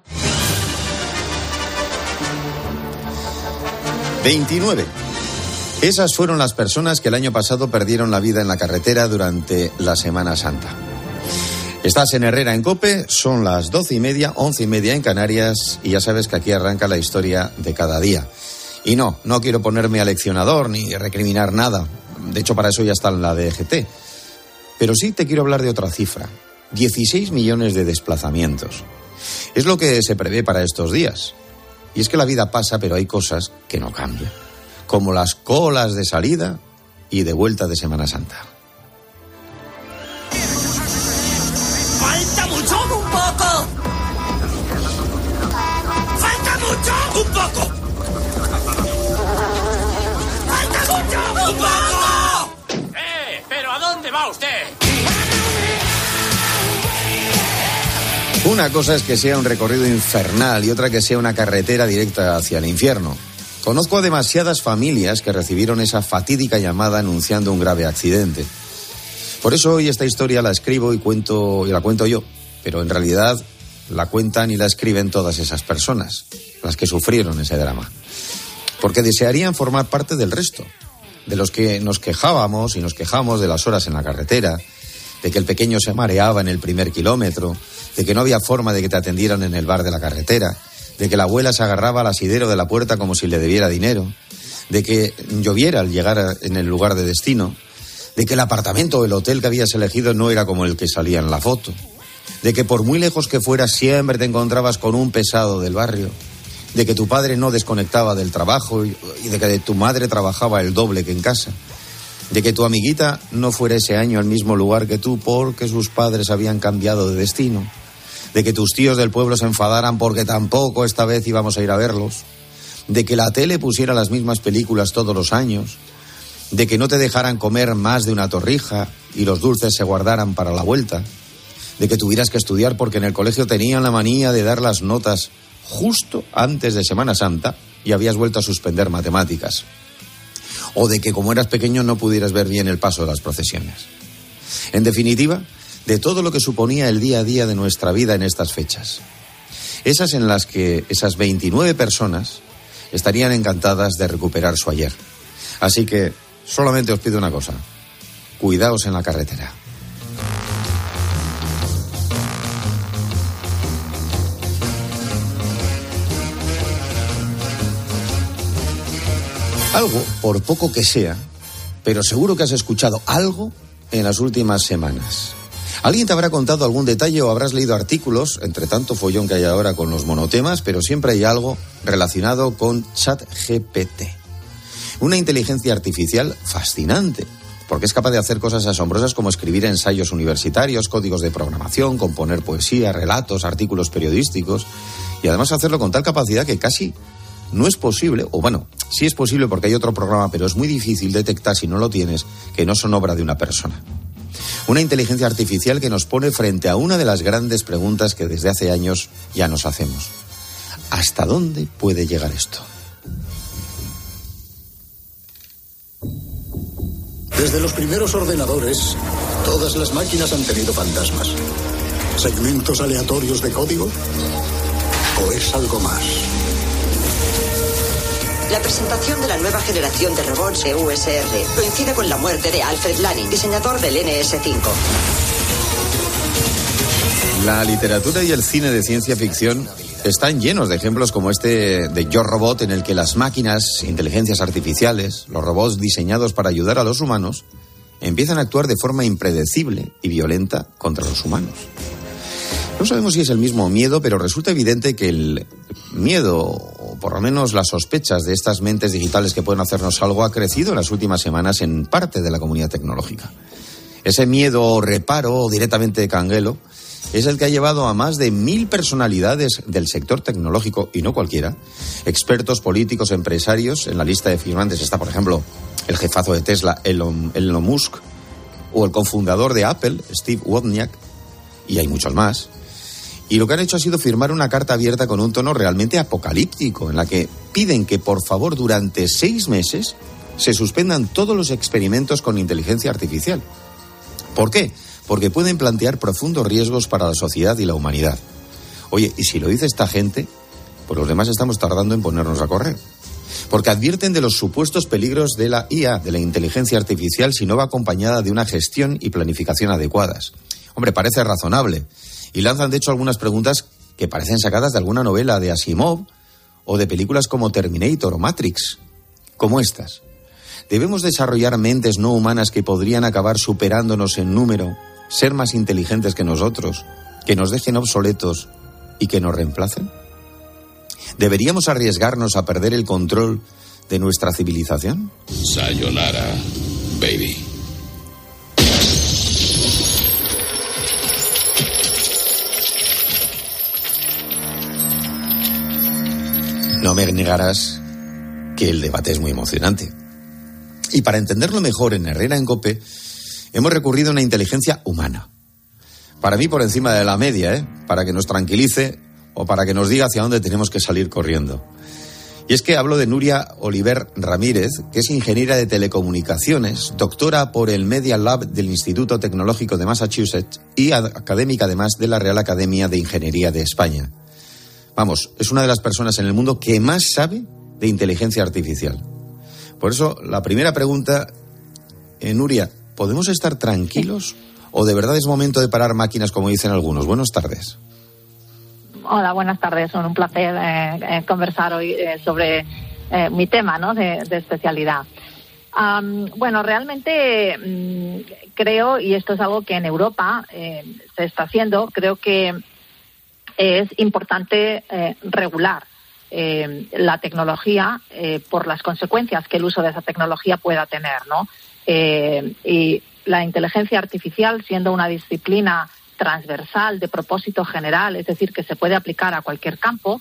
veintinueve. Esas fueron las personas que el año pasado perdieron la vida en la carretera durante la Semana Santa. Estás en Herrera Incope, son las doce y media, once y media en Canarias, y ya sabes que aquí arranca la historia de cada día. Y no, no quiero ponerme aleccionador ni recriminar nada. De hecho, para eso ya está en la D G T. Pero sí te quiero hablar de otra cifra. dieciséis millones de desplazamientos. Es lo que se prevé para estos días. Y es que la vida pasa, pero hay cosas que no cambian. Como las colas de salida y de vuelta de Semana Santa. ¡Falta mucho! ¡Un poco! ¡Falta mucho! ¡Un poco! ¡Falta mucho! ¡Un poco! ¡Eh! ¿Pero a dónde va usted? Una cosa es que sea un recorrido infernal y otra que sea una carretera directa hacia el infierno. Conozco a demasiadas familias que recibieron esa fatídica llamada anunciando un grave accidente. Por eso hoy esta historia la escribo y cuento y la cuento yo, pero en realidad la cuentan y la escriben todas esas personas, las que sufrieron ese drama. Porque desearían formar parte del resto, de los que nos quejábamos y nos quejamos de las horas en la carretera, de que el pequeño se mareaba en el primer kilómetro, de que no había forma de que te atendieran en el bar de la carretera, de que la abuela se agarraba al asidero de la puerta como si le debiera dinero, de que lloviera al llegar en el lugar de destino, de que el apartamento o el hotel que habías elegido no era como el que salía en la foto, de que por muy lejos que fueras siempre te encontrabas con un pesado del barrio, de que tu padre no desconectaba del trabajo y de que tu madre trabajaba el doble que en casa, de que tu amiguita no fuera ese año al mismo lugar que tú porque sus padres habían cambiado de destino, de que tus tíos del pueblo se enfadaran porque tampoco esta vez íbamos a ir a verlos, de que la tele pusiera las mismas películas todos los años, de que no te dejaran comer más de una torrija y los dulces se guardaran para la vuelta, de que tuvieras que estudiar porque en el colegio tenían la manía de dar las notas justo antes de Semana Santa y habías vuelto a suspender matemáticas, o de que como eras pequeño no pudieras ver bien el paso de las procesiones. En definitiva, de todo lo que suponía el día a día de nuestra vida en estas fechas. Esas en las que esas veintinueve personas estarían encantadas de recuperar su ayer. Así que solamente os pido una cosa: cuidaos en la carretera. Algo, por poco que sea, pero seguro que has escuchado algo en las últimas semanas. Alguien te habrá contado algún detalle o habrás leído artículos, entre tanto follón que hay ahora con los monotemas, pero siempre hay algo relacionado con ChatGPT. Una inteligencia artificial fascinante, porque es capaz de hacer cosas asombrosas como escribir ensayos universitarios, códigos de programación, componer poesía, relatos, artículos periodísticos, y además hacerlo con tal capacidad que casi no es posible, o bueno, sí es posible porque hay otro programa, pero es muy difícil detectar si no lo tienes, que no son obra de una persona. Una inteligencia artificial que nos pone frente a una de las grandes preguntas que desde hace años ya nos hacemos. ¿Hasta dónde puede llegar esto? Desde los primeros ordenadores, todas las máquinas han tenido fantasmas. ¿Segmentos aleatorios de código? ¿O es algo más? La presentación de la nueva generación de robots E U S R coincide con la muerte de Alfred Lanning, diseñador del N S cinco. La literatura y el cine de ciencia ficción están llenos de ejemplos como este de Yo Robot, en el que las máquinas, inteligencias artificiales, los robots diseñados para ayudar a los humanos, empiezan a actuar de forma impredecible y violenta contra los humanos. No sabemos si es el mismo miedo, pero resulta evidente que el miedo, o por lo menos las sospechas de estas mentes digitales que pueden hacernos algo, ha crecido en las últimas semanas en parte de la comunidad tecnológica. Ese miedo reparo, directamente canguelo, es el que ha llevado a más de mil personalidades del sector tecnológico, y no cualquiera, expertos, políticos, empresarios. En la lista de firmantes está, por ejemplo, el jefazo de Tesla, Elon, Elon Musk, o el cofundador de Apple, Steve Wozniak, y hay muchos más. Y lo que han hecho ha sido firmar una carta abierta con un tono realmente apocalíptico, en la que piden que, por favor, durante seis meses se suspendan todos los experimentos con inteligencia artificial. ¿Por qué? Porque pueden plantear profundos riesgos para la sociedad y la humanidad. Oye, y si lo dice esta gente, pues los demás estamos tardando en ponernos a correr. Porque advierten de los supuestos peligros de la I A, de la inteligencia artificial, si no va acompañada de una gestión y planificación adecuadas. Hombre, parece razonable. Y lanzan, de hecho, algunas preguntas que parecen sacadas de alguna novela de Asimov o de películas como Terminator o Matrix, como estas. ¿Debemos desarrollar mentes no humanas que podrían acabar superándonos en número, ser más inteligentes que nosotros, que nos dejen obsoletos y que nos reemplacen? ¿Deberíamos arriesgarnos a perder el control de nuestra civilización? Sayonara, baby. No me negarás que el debate es muy emocionante. Y para entenderlo mejor en Herrera en COPE, hemos recurrido a una inteligencia humana. Para mí por encima de la media, ¿eh? Para que nos tranquilice o para que nos diga hacia dónde tenemos que salir corriendo. Y es que hablo de Nuria Oliver Ramírez, que es ingeniera de telecomunicaciones, doctora por el Media Lab del Instituto Tecnológico de Massachusetts y académica además de la Real Academia de Ingeniería de España. Vamos, es una de las personas en el mundo que más sabe de inteligencia artificial. Por eso, la primera pregunta, eh, Nuria, ¿podemos estar tranquilos o de verdad es momento de parar máquinas, como dicen algunos? Buenas tardes. Hola, buenas tardes. Un placer eh, eh, conversar hoy eh, sobre eh, mi tema, ¿no?, de, de especialidad. Um, bueno, realmente mm, creo, y esto es algo que en Europa eh, se está haciendo, creo que es importante eh, regular eh, la tecnología eh, por las consecuencias que el uso de esa tecnología pueda tener, ¿no? Eh, y la inteligencia artificial, siendo una disciplina transversal de propósito general, es decir, que se puede aplicar a cualquier campo,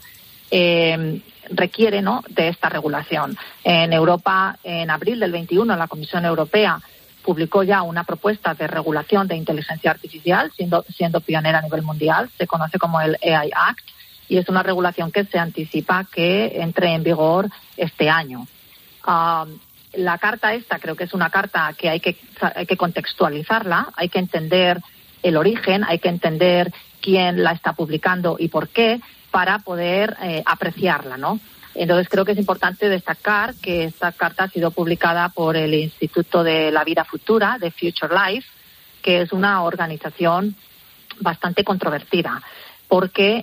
eh, requiere, ¿no?, de esta regulación. En Europa, en abril del veintiuno, la Comisión Europea publicó ya una propuesta de regulación de inteligencia artificial, siendo, siendo pionera a nivel mundial. Se conoce como el A I Act y es una regulación que se anticipa que entre en vigor este año. Uh, la carta esta creo que es una carta que hay que, hay que contextualizarla, hay que entender el origen, hay que entender quién la está publicando y por qué para poder eh, apreciarla, ¿no? Entonces creo que es importante destacar que esta carta ha sido publicada por el Instituto de la Vida Futura, de Future Life, que es una organización bastante controvertida, porque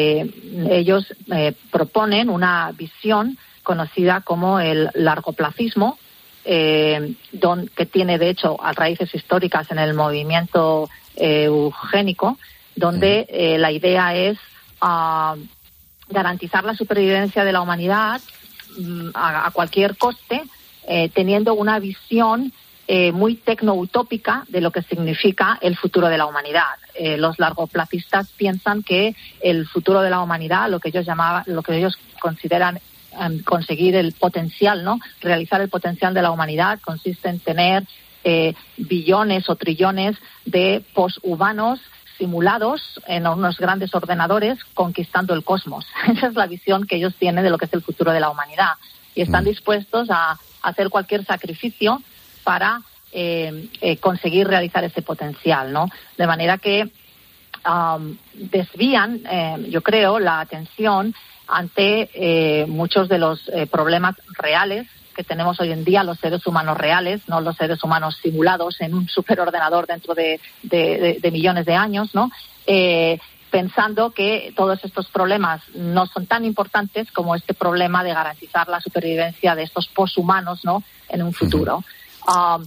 eh, ellos eh, proponen una visión conocida como el largoplacismo, eh, don, que tiene de hecho raíces históricas en el movimiento eh, eugénico, donde eh, la idea es uh, garantizar la supervivencia de la humanidad mm, a, a cualquier coste, eh, teniendo una visión eh, muy tecno-utópica de lo que significa el futuro de la humanidad. Eh, los largoplacistas piensan que el futuro de la humanidad, lo que ellos llamaban, lo que ellos consideran um, conseguir el potencial, ¿no?, realizar el potencial de la humanidad, consiste en tener eh, billones o trillones de poshumanos simulados en unos grandes ordenadores conquistando el cosmos. Esa es la visión que ellos tienen de lo que es el futuro de la humanidad y están dispuestos a hacer cualquier sacrificio para eh, eh, conseguir realizar ese potencial, ¿no? De manera que um, desvían, eh, yo creo, la atención ante eh, muchos de los eh, problemas reales que tenemos hoy en día, los seres humanos reales, no los seres humanos simulados en un superordenador dentro de, de, de, de millones de años, ¿no? Eh, pensando que todos estos problemas no son tan importantes como este problema de garantizar la supervivencia de estos poshumanos, ¿no?, en un futuro. Um,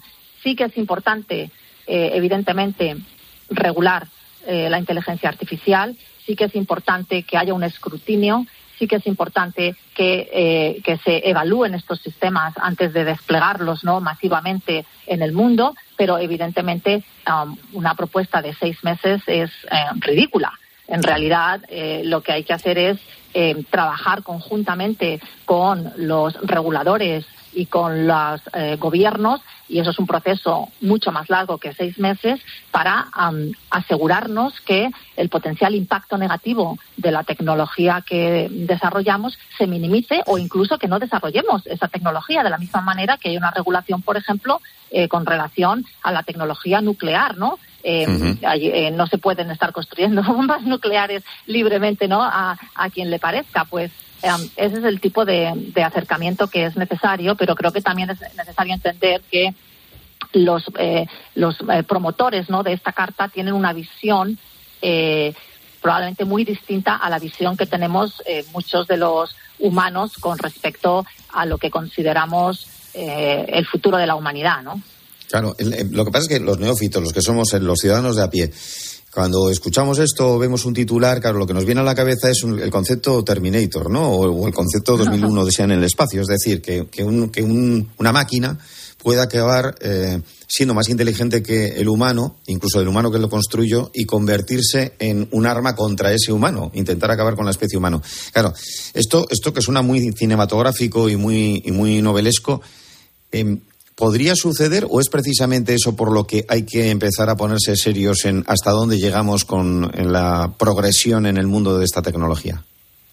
Sí que es importante, eh, evidentemente, regular eh, la inteligencia artificial, sí que es importante que haya un escrutinio, sí que es importante que, eh, que se evalúen estos sistemas antes de desplegarlos, ¿no?, masivamente en el mundo, pero evidentemente um, una propuesta de seis meses es eh, ridícula. En realidad, eh, lo que hay que hacer es eh, trabajar conjuntamente con los reguladores y con los eh, gobiernos, y eso es un proceso mucho más largo que seis meses, para um, asegurarnos que el potencial impacto negativo de la tecnología que desarrollamos se minimice, o incluso que no desarrollemos esa tecnología, de la misma manera que hay una regulación, por ejemplo, eh, con relación a la tecnología nuclear, ¿no? Eh, uh-huh. eh, no se pueden estar construyendo bombas nucleares libremente, ¿no?, a, a quien le parezca. Pues um, ese es el tipo de, de acercamiento que es necesario, pero creo que también es necesario entender que los eh, los eh, promotores, ¿no?, de esta carta tienen una visión eh, probablemente muy distinta a la visión que tenemos eh, muchos de los humanos con respecto a lo que consideramos eh, el futuro de la humanidad, ¿no? Claro, el, lo que pasa es que los neófitos, los que somos los ciudadanos de a pie, cuando escuchamos esto, vemos un titular, claro, lo que nos viene a la cabeza es un, el concepto Terminator, ¿no? O, o el concepto dos mil uno Odisea en el espacio, es decir, que, que, un, que un, una máquina pueda acabar eh, siendo más inteligente que el humano, incluso el humano que lo construyó, y convertirse en un arma contra ese humano, intentar acabar con la especie humana. Claro, esto, esto que suena muy cinematográfico y muy, y muy novelesco, eh, ¿podría suceder, o es precisamente eso por lo que hay que empezar a ponerse serios en hasta dónde llegamos con en la progresión en el mundo de esta tecnología?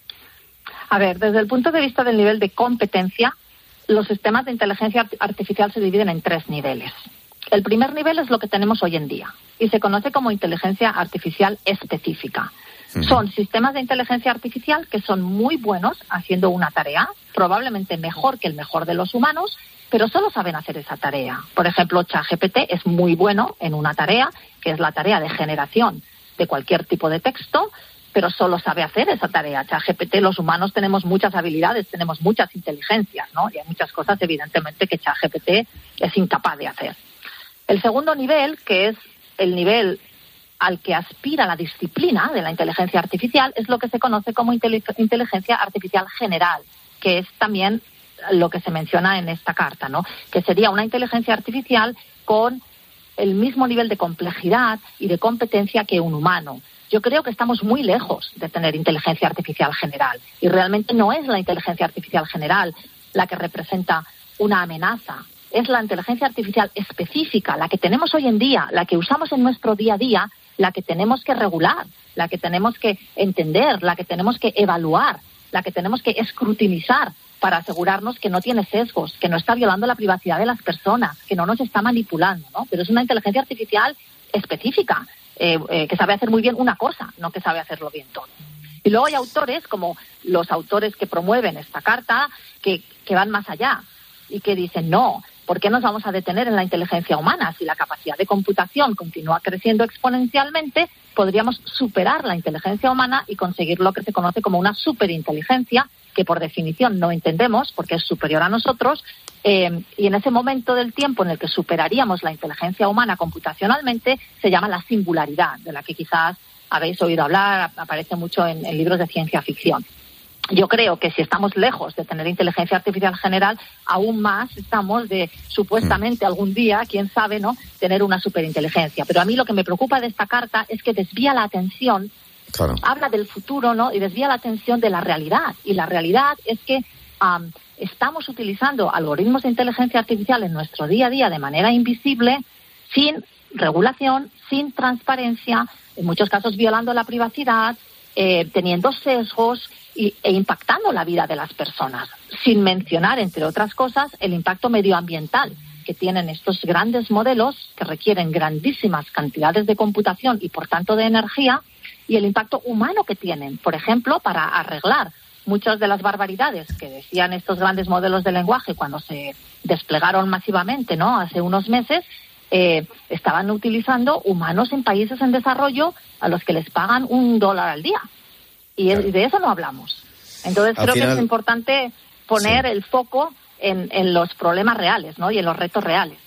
A ver, desde el punto de vista del nivel de competencia, los sistemas de inteligencia artificial se dividen en tres niveles. El primer nivel es lo que tenemos hoy en día y se conoce como inteligencia artificial específica. Uh-huh. Son sistemas de inteligencia artificial que son muy buenos haciendo una tarea, probablemente mejor que el mejor de los humanos, pero solo saben hacer esa tarea. Por ejemplo, ChatGPT es muy bueno en una tarea, que es la tarea de generación de cualquier tipo de texto, pero solo sabe hacer esa tarea. ChatGPT, los humanos tenemos muchas habilidades, tenemos muchas inteligencias, ¿no? Y hay muchas cosas, evidentemente, que ChatGPT es incapaz de hacer. El segundo nivel, que es el nivel al que aspira la disciplina de la inteligencia artificial, es lo que se conoce como inteligencia artificial general, que es también lo que se menciona en esta carta, ¿no? Que sería una inteligencia artificial con el mismo nivel de complejidad y de competencia que un humano. Yo creo que estamos muy lejos de tener inteligencia artificial general, y realmente no es la inteligencia artificial general la que representa una amenaza. Es la inteligencia artificial específica, la que tenemos hoy en día, la que usamos en nuestro día a día, la que tenemos que regular, la que tenemos que entender, la que tenemos que evaluar, la que tenemos que escrutinizar para asegurarnos que no tiene sesgos, que no está violando la privacidad de las personas, que no nos está manipulando, ¿no? Pero es una inteligencia artificial específica, eh, eh, que sabe hacer muy bien una cosa, no que sabe hacerlo bien todo. Y luego hay autores, como los autores que promueven esta carta, que, que van más allá y que dicen, no, ¿por qué nos vamos a detener en la inteligencia humana? Si la capacidad de computación continúa creciendo exponencialmente, podríamos superar la inteligencia humana y conseguir lo que se conoce como una superinteligencia, que por definición no entendemos porque es superior a nosotros, eh, y en ese momento del tiempo en el que superaríamos la inteligencia humana computacionalmente, se llama la singularidad, de la que quizás habéis oído hablar, aparece mucho en, en libros de ciencia ficción. Yo creo que si estamos lejos de tener inteligencia artificial general, aún más estamos de, supuestamente, algún día, quién sabe, ¿no?, tener una superinteligencia. Pero a mí lo que me preocupa de esta carta es que desvía la atención. Claro. Habla del futuro, ¿no?, y desvía la atención de la realidad. Y la realidad es que um, estamos utilizando algoritmos de inteligencia artificial en nuestro día a día de manera invisible, sin regulación, sin transparencia, en muchos casos violando la privacidad, eh, teniendo sesgos y, e impactando la vida de las personas, sin mencionar, entre otras cosas, el impacto medioambiental que tienen estos grandes modelos que requieren grandísimas cantidades de computación y, por tanto, de energía, y el impacto humano que tienen, por ejemplo, para arreglar muchas de las barbaridades que decían estos grandes modelos de lenguaje cuando se desplegaron masivamente, ¿no?, hace unos meses. Eh, estaban utilizando humanos en países en desarrollo a los que les pagan un dólar al día. Y, claro. y de eso no hablamos. Entonces al creo final, que es importante poner sí. el foco en, en los problemas reales, ¿no?, y en los retos reales.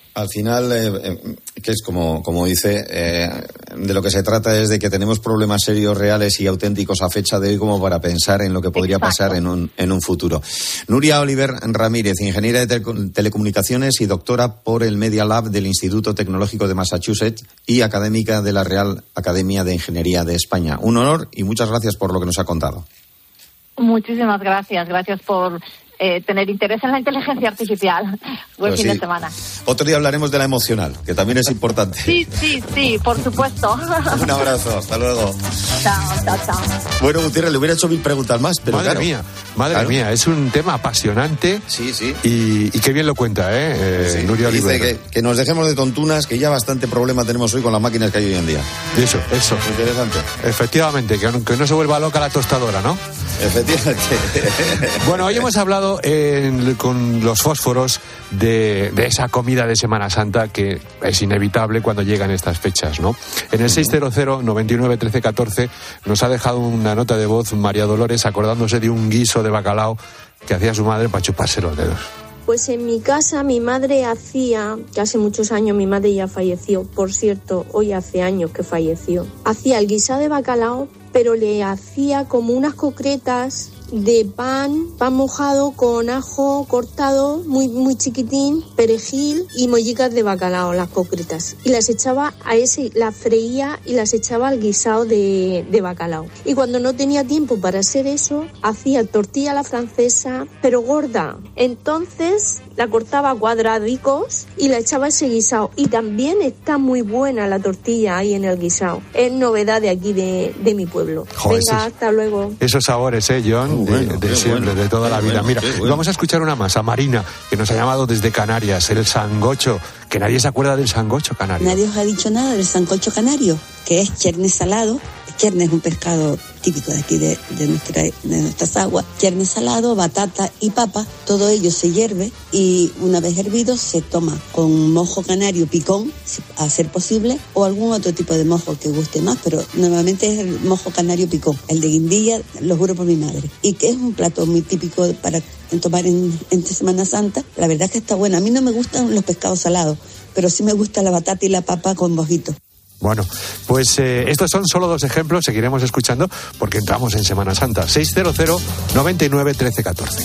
Al final, eh, eh, que es como, como dice, eh, de lo que se trata es de que tenemos problemas serios, reales y auténticos a fecha de hoy como para pensar en lo que podría Exacto. pasar en un, en un futuro. Nuria Oliver Ramírez, ingeniera de tele- telecomunicaciones y doctora por el Media Lab del Instituto Tecnológico de Massachusetts y académica de la Real Academia de Ingeniería de España. Un honor y muchas gracias por lo que nos ha contado. Muchísimas gracias. Gracias por eh, tener interés en la inteligencia artificial. Buen Pues fin sí. de semana. Otro día hablaremos de la emocional, que también es importante. Sí, sí, sí, por supuesto. Un abrazo, hasta luego. Chao, chao, chao. Bueno, Gutiérrez, le hubiera hecho mil preguntas más, pero madre claro. mía, madre Claro. mía, es un tema apasionante. Sí, sí. Y, y qué bien lo cuenta, ¿eh? eh Sí, Nuria dice Oliver. que, que nos dejemos de tontunas, que ya bastante problema tenemos hoy con las máquinas que hay hoy en día. Eso, eso. Interesante. Efectivamente, que, que no se vuelva loca la tostadora, ¿no? Efectivamente. Bueno, hoy hemos hablado en- con los fósforos de, de esa comida de Semana Santa que es inevitable cuando llegan estas fechas, ¿no? En el seis cero cero, noventa y nueve, trece, catorce nos ha dejado una nota de voz María Dolores acordándose de un guiso de bacalao que hacía su madre para chuparse los dedos. Pues en mi casa mi madre hacía, que hace muchos años mi madre ya falleció, por cierto, hoy hace años que falleció, hacía el guisado de bacalao, pero le hacía como unas concretas de pan, pan mojado con ajo cortado, muy muy chiquitín, perejil y mollicas de bacalao, las concretas. Y las echaba a ese, las freía y las echaba al guisado de, de bacalao. Y cuando no tenía tiempo para hacer eso, hacía tortilla a la francesa, pero gorda. Entonces la cortaba a cuadradicos y la echaba a ese guisado. Y también está muy buena la tortilla ahí en el guisado. Es novedad de aquí de, de mi pueblo. Joder, Venga, esos- hasta luego. Esos sabores, ¿eh, John? De, bueno, de qué siempre, bueno, de toda qué la vida. bueno, Mira, qué bueno. y vamos a escuchar una más, a Marina, que nos ha llamado desde Canarias, el sangocho, que nadie se acuerda del sangocho canario. Nadie os ha dicho nada del sancocho canario, que es cherne salado. Cherne es un pescado típico de aquí de, de, nuestra, de nuestras aguas. Cherne salado, batata y papa, todo ello se hierve y una vez hervido se toma con mojo canario picón, si- a ser posible, o algún otro tipo de mojo que guste más, pero normalmente es el mojo canario picón, el de guindilla, lo juro por mi madre. Y que es un plato muy típico para tomar en, en Semana Santa. La verdad es que está bueno. A mí no me gustan los pescados salados, pero sí me gusta la batata y la papa con mojito. Bueno, pues eh, estos son solo dos ejemplos, seguiremos escuchando porque entramos en Semana Santa. seis cero cero, noventa y nueve, trece, catorce.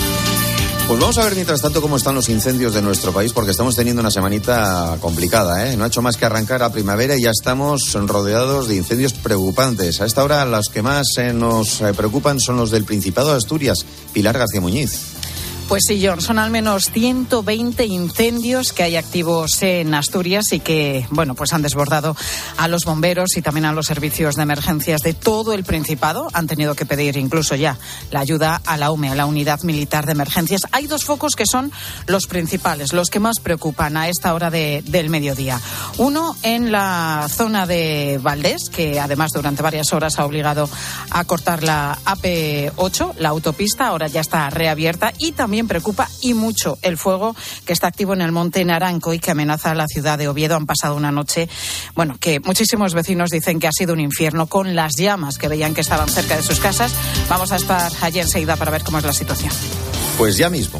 Pues vamos a ver mientras tanto cómo están los incendios de nuestro país, porque estamos teniendo una semanita complicada, ¿eh? No ha hecho más que arrancar a primavera y ya estamos rodeados de incendios preocupantes. A esta hora los que más eh, nos eh, preocupan son los del Principado de Asturias. Pilar García Muñiz. Pues sí, John, son al menos ciento veinte incendios que hay activos en Asturias y que, bueno, pues han desbordado a los bomberos y también a los servicios de emergencias de todo el Principado. Han tenido que pedir incluso ya la ayuda a la U M E, a la Unidad Militar de Emergencias. Hay dos focos que son los principales, los que más preocupan a esta hora de, del mediodía. Uno en la zona de Valdés, que además durante varias horas ha obligado a cortar la A P ocho, la autopista, ahora ya está reabierta, y también preocupa y mucho el fuego que está activo en el Monte Naranco y que amenaza a la ciudad de Oviedo. Han pasado una noche, bueno, que muchísimos vecinos dicen que ha sido un infierno con las llamas que veían que estaban cerca de sus casas. Vamos a estar allí enseguida para ver cómo es la situación. Pues ya mismo.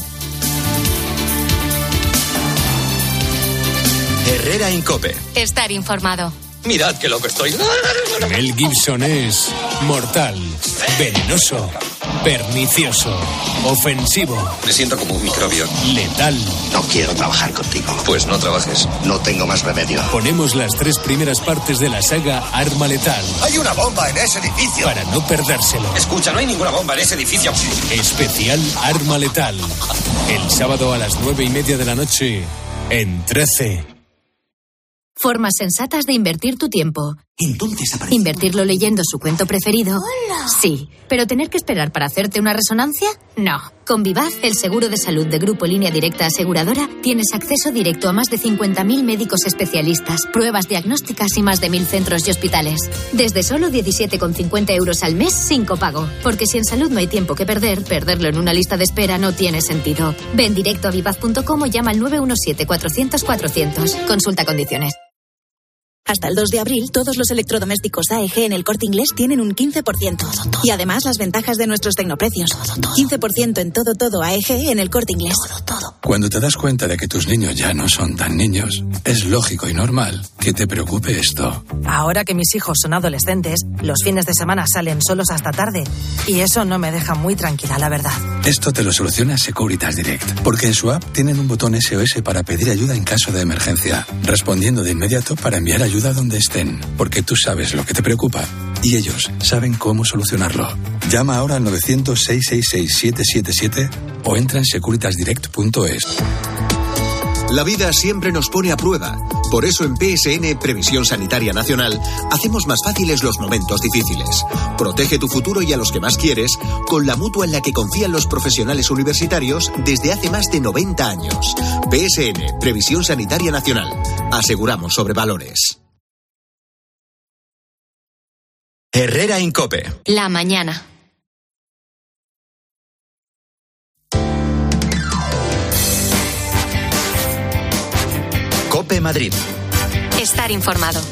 Herrera Incope. Estar informado. Mirad qué loco estoy. Mel Gibson es mortal, venenoso, pernicioso, ofensivo. Me siento como un microbio. Letal. No quiero trabajar contigo. Pues no trabajes. No tengo más remedio. Ponemos las tres primeras partes de la saga Arma Letal. Hay una bomba en ese edificio. Para no perdérselo. Escucha, no hay ninguna bomba en ese edificio. Especial Arma Letal. El sábado a las nueve y media de la noche en trece. Formas sensatas de invertir tu tiempo. Entonces aparece... ¿Invertirlo leyendo su cuento preferido? ¡Hola! Sí. ¿Pero tener que esperar para hacerte una resonancia? No. Con Vivaz, el seguro de salud de Grupo Línea Directa Aseguradora, tienes acceso directo a más de cincuenta mil médicos especialistas, pruebas diagnósticas y más de mil centros y hospitales. Desde solo diecisiete con cincuenta euros al mes sin copago. Porque si en salud no hay tiempo que perder, perderlo en una lista de espera no tiene sentido. Ven directo a vivaz punto com o llama al nueve uno siete, cuatrocientos, cuatrocientos. Consulta condiciones. Hasta el dos de abril, todos los electrodomésticos A E G en El Corte Inglés tienen un quince por ciento. Todo, todo. Y además las ventajas de nuestros tecnoprecios. Todo, todo. quince por ciento en todo, todo A E G en El Corte Inglés. Todo, todo. Cuando te das cuenta de que tus niños ya no son tan niños, es lógico y normal que te preocupe esto. Ahora que mis hijos son adolescentes, los fines de semana salen solos hasta tarde. Y eso no me deja muy tranquila, la verdad. Esto te lo soluciona Securitas Direct, porque en su app tienen un botón S O S para pedir ayuda en caso de emergencia, respondiendo de inmediato para enviar ayuda donde estén, porque tú sabes lo que te preocupa y ellos saben cómo solucionarlo. Llama ahora al novecientos, seiscientos sesenta y seis, siete siete siete o entra en securitas direct punto es. La vida siempre nos pone a prueba. Por eso en P S N Previsión Sanitaria Nacional hacemos más fáciles los momentos difíciles. Protege tu futuro y a los que más quieres con la mutua en la que confían los profesionales universitarios desde hace más de noventa años. P S N Previsión Sanitaria Nacional. Aseguramos sobre valores. Herrera Incope. La mañana. Cope Madrid. Estar informado.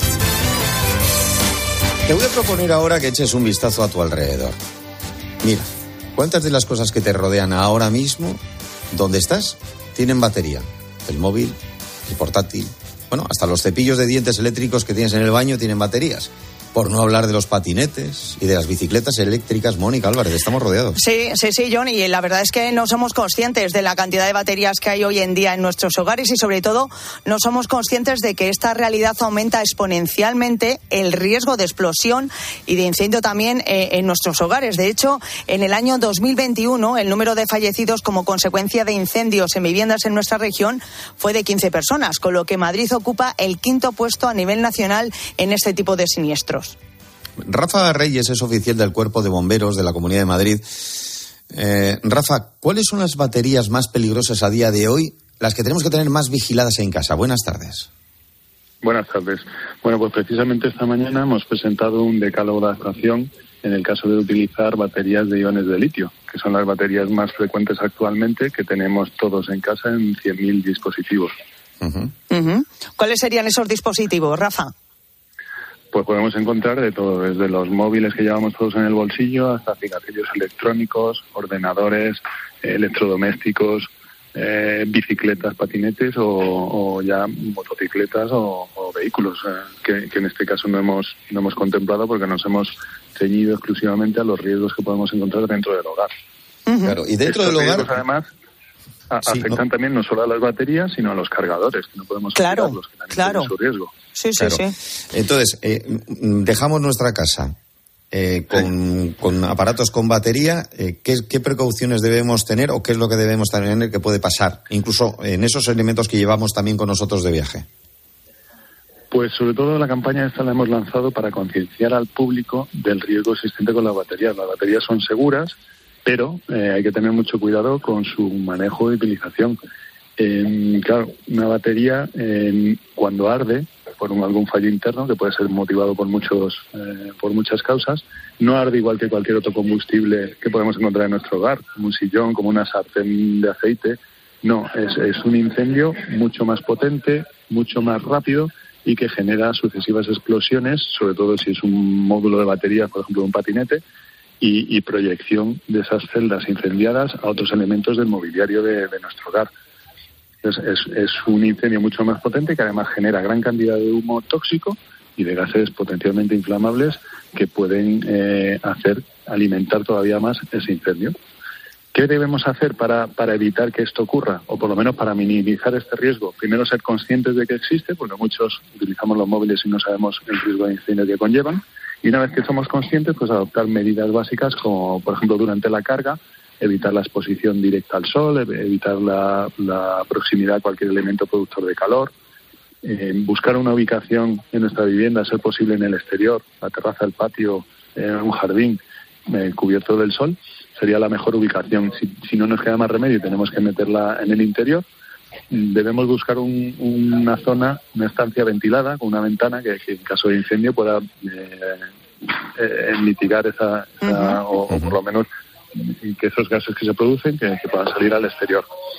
Te voy a proponer ahora que eches un vistazo a tu alrededor. Mira, ¿cuántas de las cosas que te rodean ahora mismo, donde estás, tienen batería? El móvil, el portátil, bueno, hasta los cepillos de dientes eléctricos que tienes en el baño tienen baterías. Por no hablar de los patinetes y de las bicicletas eléctricas. Mónica Álvarez, estamos rodeados. Sí, sí, sí, John, y la verdad es que no somos conscientes de la cantidad de baterías que hay hoy en día en nuestros hogares y sobre todo no somos conscientes de que esta realidad aumenta exponencialmente el riesgo de explosión y de incendio también eh, en nuestros hogares. De hecho, en el año dos mil veintiuno el número de fallecidos como consecuencia de incendios en viviendas en nuestra región fue de quince personas, con lo que Madrid ocupa el quinto puesto a nivel nacional en este tipo de siniestros. Rafa Reyes es oficial del Cuerpo de Bomberos de la Comunidad de Madrid. Eh, Rafa, ¿cuáles son las baterías más peligrosas a día de hoy, las que tenemos que tener más vigiladas en casa? Buenas tardes. Buenas tardes. Bueno, pues precisamente esta mañana hemos presentado un decálogo de actuación en el caso de utilizar baterías de iones de litio, que son las baterías más frecuentes actualmente que tenemos todos en casa en cien mil dispositivos. Uh-huh. Uh-huh. ¿Cuáles serían esos dispositivos, Rafa? Pues podemos encontrar de todo, desde los móviles que llevamos todos en el bolsillo hasta cigarrillos electrónicos, ordenadores, eh, electrodomésticos, eh, bicicletas, patinetes o, o ya motocicletas o, o vehículos, eh, que, que en este caso no hemos, no hemos contemplado porque nos hemos ceñido exclusivamente a los riesgos que podemos encontrar dentro del hogar. Uh-huh. Claro, y dentro Estos del hogar... riesgos, además, a, sí, afectan ¿no? también no solo a las baterías, sino a los cargadores, que no podemos claro, olvidarlos, que también claro. tienen su riesgo. Sí, sí, claro. sí. Entonces, eh, dejamos nuestra casa eh, con, sí. con aparatos con batería. Eh, ¿qué, ¿Qué precauciones debemos tener o qué es lo que debemos tener que puede pasar? Incluso en esos elementos que llevamos también con nosotros de viaje. Pues sobre todo la campaña esta la hemos lanzado para concienciar al público del riesgo existente con las baterías. Las baterías son seguras, pero eh, hay que tener mucho cuidado con su manejo y utilización. Eh, claro, una batería eh, cuando arde por un, algún fallo interno, que puede ser motivado por muchos eh, por muchas causas, no arde igual que cualquier otro combustible que podemos encontrar en nuestro hogar, como un sillón, como una sartén de aceite. No, es, es un incendio mucho más potente, mucho más rápido y que genera sucesivas explosiones, sobre todo si es un módulo de batería, por ejemplo, un patinete, y, y proyección de esas celdas incendiadas a otros elementos del mobiliario de, de nuestro hogar. Es, es, es un incendio mucho más potente que además genera gran cantidad de humo tóxico y de gases potencialmente inflamables que pueden eh, hacer alimentar todavía más ese incendio. ¿Qué debemos hacer para, para evitar que esto ocurra? O por lo menos para minimizar este riesgo. Primero, ser conscientes de que existe, porque muchos utilizamos los móviles y no sabemos el riesgo de incendio que conllevan. Y una vez que somos conscientes, pues adoptar medidas básicas como, por ejemplo, durante la carga, evitar la exposición directa al sol, evitar la, la proximidad a cualquier elemento productor de calor, eh, buscar una ubicación en nuestra vivienda, a ser posible en el exterior, la terraza, el patio, eh, un jardín eh, cubierto del sol, sería la mejor ubicación. Si, si no nos queda más remedio y tenemos que meterla en el interior, debemos buscar un, una zona, una estancia ventilada, con una ventana que, que en caso de incendio pueda eh, eh, mitigar esa, esa uh-huh. o, o por lo menos que esos gases que se producen que, que puedan salir al exterior.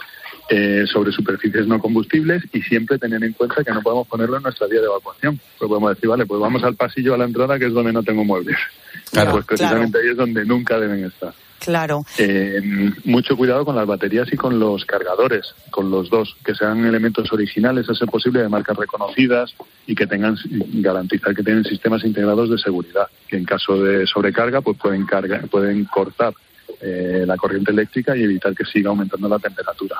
eh, sobre superficies no combustibles y siempre tener en cuenta que no podemos ponerlo en nuestra vía de evacuación. Pues podemos decir, vale, pues vamos al pasillo a la entrada, que es donde no tengo muebles. Claro, pues precisamente claro. Ahí es donde nunca deben estar. Claro. Eh, mucho cuidado con las baterías y con los cargadores, con los dos, que sean elementos originales, a ser posible, de marcas reconocidas y que tengan, garantizar que tienen sistemas integrados de seguridad, que en caso de sobrecarga pues pueden, carga, pueden cortar eh, la corriente eléctrica y evitar que siga aumentando la temperatura.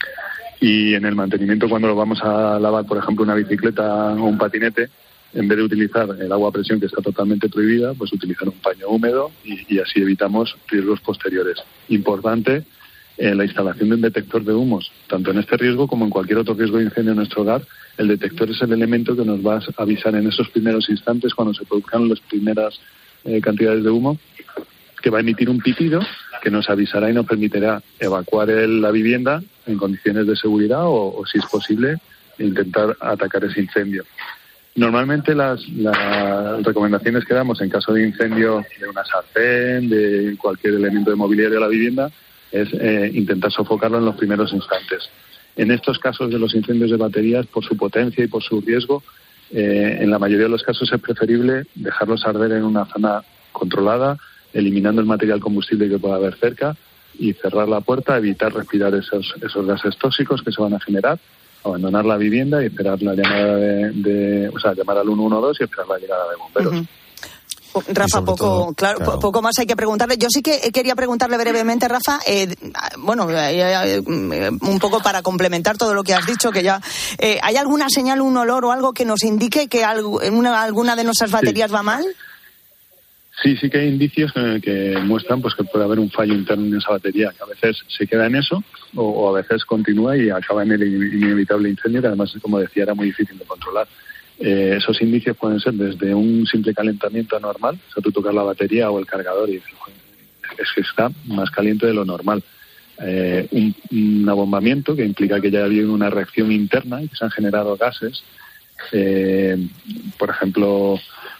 Y en el mantenimiento, cuando lo vamos a lavar, por ejemplo, una bicicleta o un patinete, en vez de utilizar el agua a presión, que está totalmente prohibida, pues utilizar un paño húmedo y, y así evitamos riesgos posteriores. Importante, eh, la instalación de un detector de humos, tanto en este riesgo como en cualquier otro riesgo de incendio en nuestro hogar. El detector es el elemento que nos va a avisar en esos primeros instantes, cuando se produzcan las primeras eh, cantidades de humo, que va a emitir un pitido que nos avisará y nos permitirá evacuar el, la vivienda en condiciones de seguridad o, o, si es posible, intentar atacar ese incendio. Normalmente las, las recomendaciones que damos en caso de incendio de una sartén, de cualquier elemento de mobiliario de la vivienda, es eh, intentar sofocarlo en los primeros instantes. En estos casos de los incendios de baterías, por su potencia y por su riesgo, eh, en la mayoría de los casos es preferible dejarlos arder en una zona controlada, eliminando el material combustible que pueda haber cerca y cerrar la puerta, evitar respirar esos, esos gases tóxicos que se van a generar, abandonar la vivienda y esperar la llamada de, de o sea, llamar al uno uno dos y esperar la llegada de bomberos. Uh-huh. Rafa, poco, todo, claro, claro. poco más hay que preguntarle. Yo sí que quería preguntarle brevemente, Rafa, eh, bueno, eh, un poco para complementar todo lo que has dicho, que ya eh, ¿hay alguna señal, un olor o algo que nos indique que algo, una, alguna de nuestras baterías sí. va mal? Sí, sí que hay indicios que, que muestran pues que puede haber un fallo interno en esa batería, que a veces se queda en eso o, o a veces continúa y acaba en el inevitable incendio, que además, como decía, era muy difícil de controlar. Eh, esos indicios pueden ser desde un simple calentamiento anormal, o sea, tú tocas la batería o el cargador y es que está más caliente de lo normal. Eh, un, un abombamiento que implica que ya ha habido una reacción interna y que se han generado gases. Eh, por ejemplo...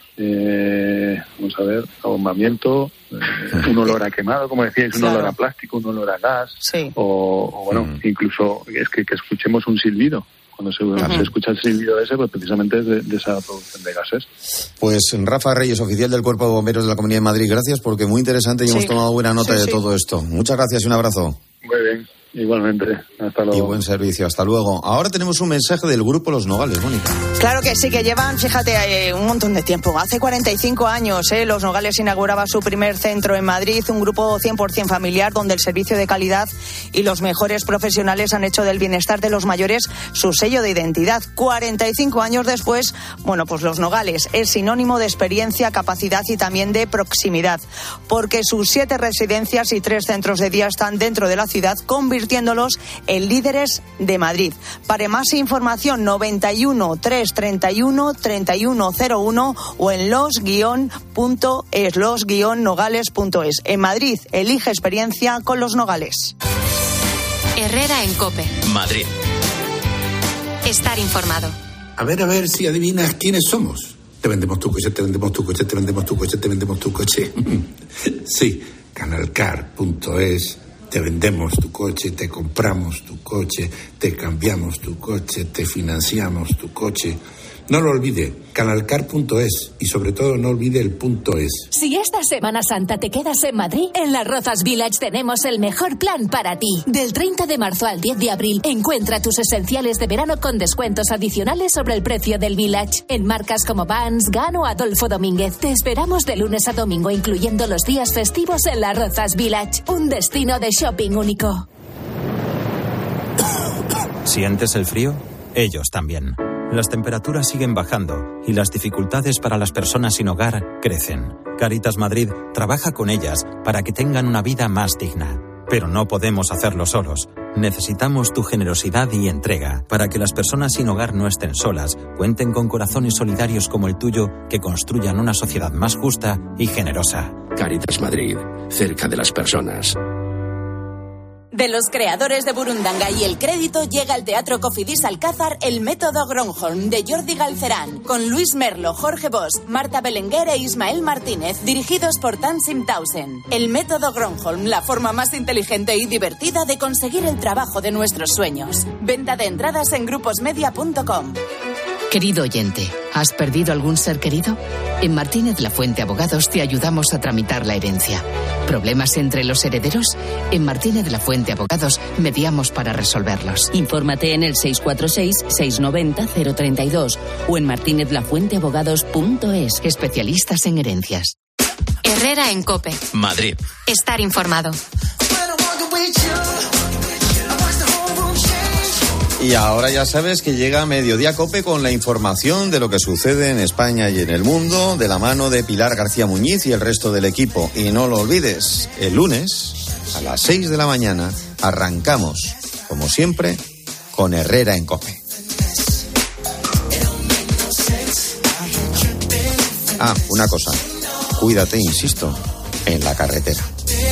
Eh, vamos a ver, abombamiento, eh, un olor a quemado, como decíais, un claro. olor a plástico, un olor a gas, sí. o, o bueno, uh-huh. incluso es que, que escuchemos un silbido. Cuando se, uh-huh. se escucha el silbido ese, pues precisamente es de, de esa producción de gases. Pues Rafa Reyes, oficial del Cuerpo de Bomberos de la Comunidad de Madrid, gracias, porque muy interesante y sí. hemos tomado buena nota sí, de sí. todo esto. Muchas gracias y un abrazo. Muy bien. Igualmente, hasta luego. Y buen servicio, hasta luego. Ahora tenemos un mensaje del grupo Los Nogales, Mónica. Claro que sí, que llevan, fíjate, eh, un montón de tiempo. Hace cuarenta y cinco años, eh, Los Nogales inauguraba su primer centro en Madrid, un grupo cien por ciento familiar donde el servicio de calidad y los mejores profesionales han hecho del bienestar de los mayores su sello de identidad. cuarenta y cinco años después, bueno, pues Los Nogales es sinónimo de experiencia, capacidad y también de proximidad, porque sus siete residencias y tres centros de día están dentro de la ciudad, convirtiéndolos en líderes de Madrid. Para más información, noventa y uno, trescientos treinta y uno, treinta y uno cero uno o en los guion punto es, los guion nogales punto es. En Madrid, elige experiencia con Los Nogales. Herrera en COPE. Madrid. Estar informado. A ver, a ver si adivinas quiénes somos. Te vendemos tu coche, te vendemos tu coche, te vendemos tu coche, te vendemos tu coche. Sí, canalcar punto es. Te vendemos tu coche, te compramos tu coche, te cambiamos tu coche, te financiamos tu coche. No lo olvide, canalcar punto es y sobre todo no olvide el punto es. Si esta Semana Santa te quedas en Madrid, en Las Rozas Village tenemos el mejor plan para ti. Del treinta de marzo al diez de abril, encuentra tus esenciales de verano con descuentos adicionales sobre el precio del Village. En marcas como Vans, Gun o Adolfo Domínguez. Te esperamos de lunes a domingo, incluyendo los días festivos en Las Rozas Village. Un destino de shopping único. ¿Sientes el frío? Ellos también. Las temperaturas siguen bajando y las dificultades para las personas sin hogar crecen. Cáritas Madrid trabaja con ellas para que tengan una vida más digna. Pero no podemos hacerlo solos. Necesitamos tu generosidad y entrega para que las personas sin hogar no estén solas, cuenten con corazones solidarios como el tuyo que construyan una sociedad más justa y generosa. Cáritas Madrid, cerca de las personas. De los creadores de Burundanga y El Crédito llega al Teatro Cofidis Alcázar El Método Gronholm de Jordi Galcerán, con Luis Merlo, Jorge Bosch, Marta Belenguer e Ismael Martínez, dirigidos por Tansim Tausen. El Método Gronholm, la forma más inteligente y divertida de conseguir el trabajo de nuestros sueños. Venta de entradas en gruposmedia punto com. Querido oyente, ¿has perdido algún ser querido? En Martínez Lafuente Abogados te ayudamos a tramitar la herencia. ¿Problemas entre los herederos? En Martínez Lafuente Abogados mediamos para resolverlos. Infórmate en el seis cuatro seis, seis nueve cero, cero tres dos o en martínez lafuente abogados punto es. Especialistas en herencias. Herrera en COPE. Madrid. Estar informado. Y ahora ya sabes que llega Mediodía COPE con la información de lo que sucede en España y en el mundo, de la mano de Pilar García Muñiz y el resto del equipo. Y no lo olvides, el lunes a las seis de la mañana arrancamos, como siempre, con Herrera en COPE. Ah, una cosa, cuídate, insisto, en la carretera.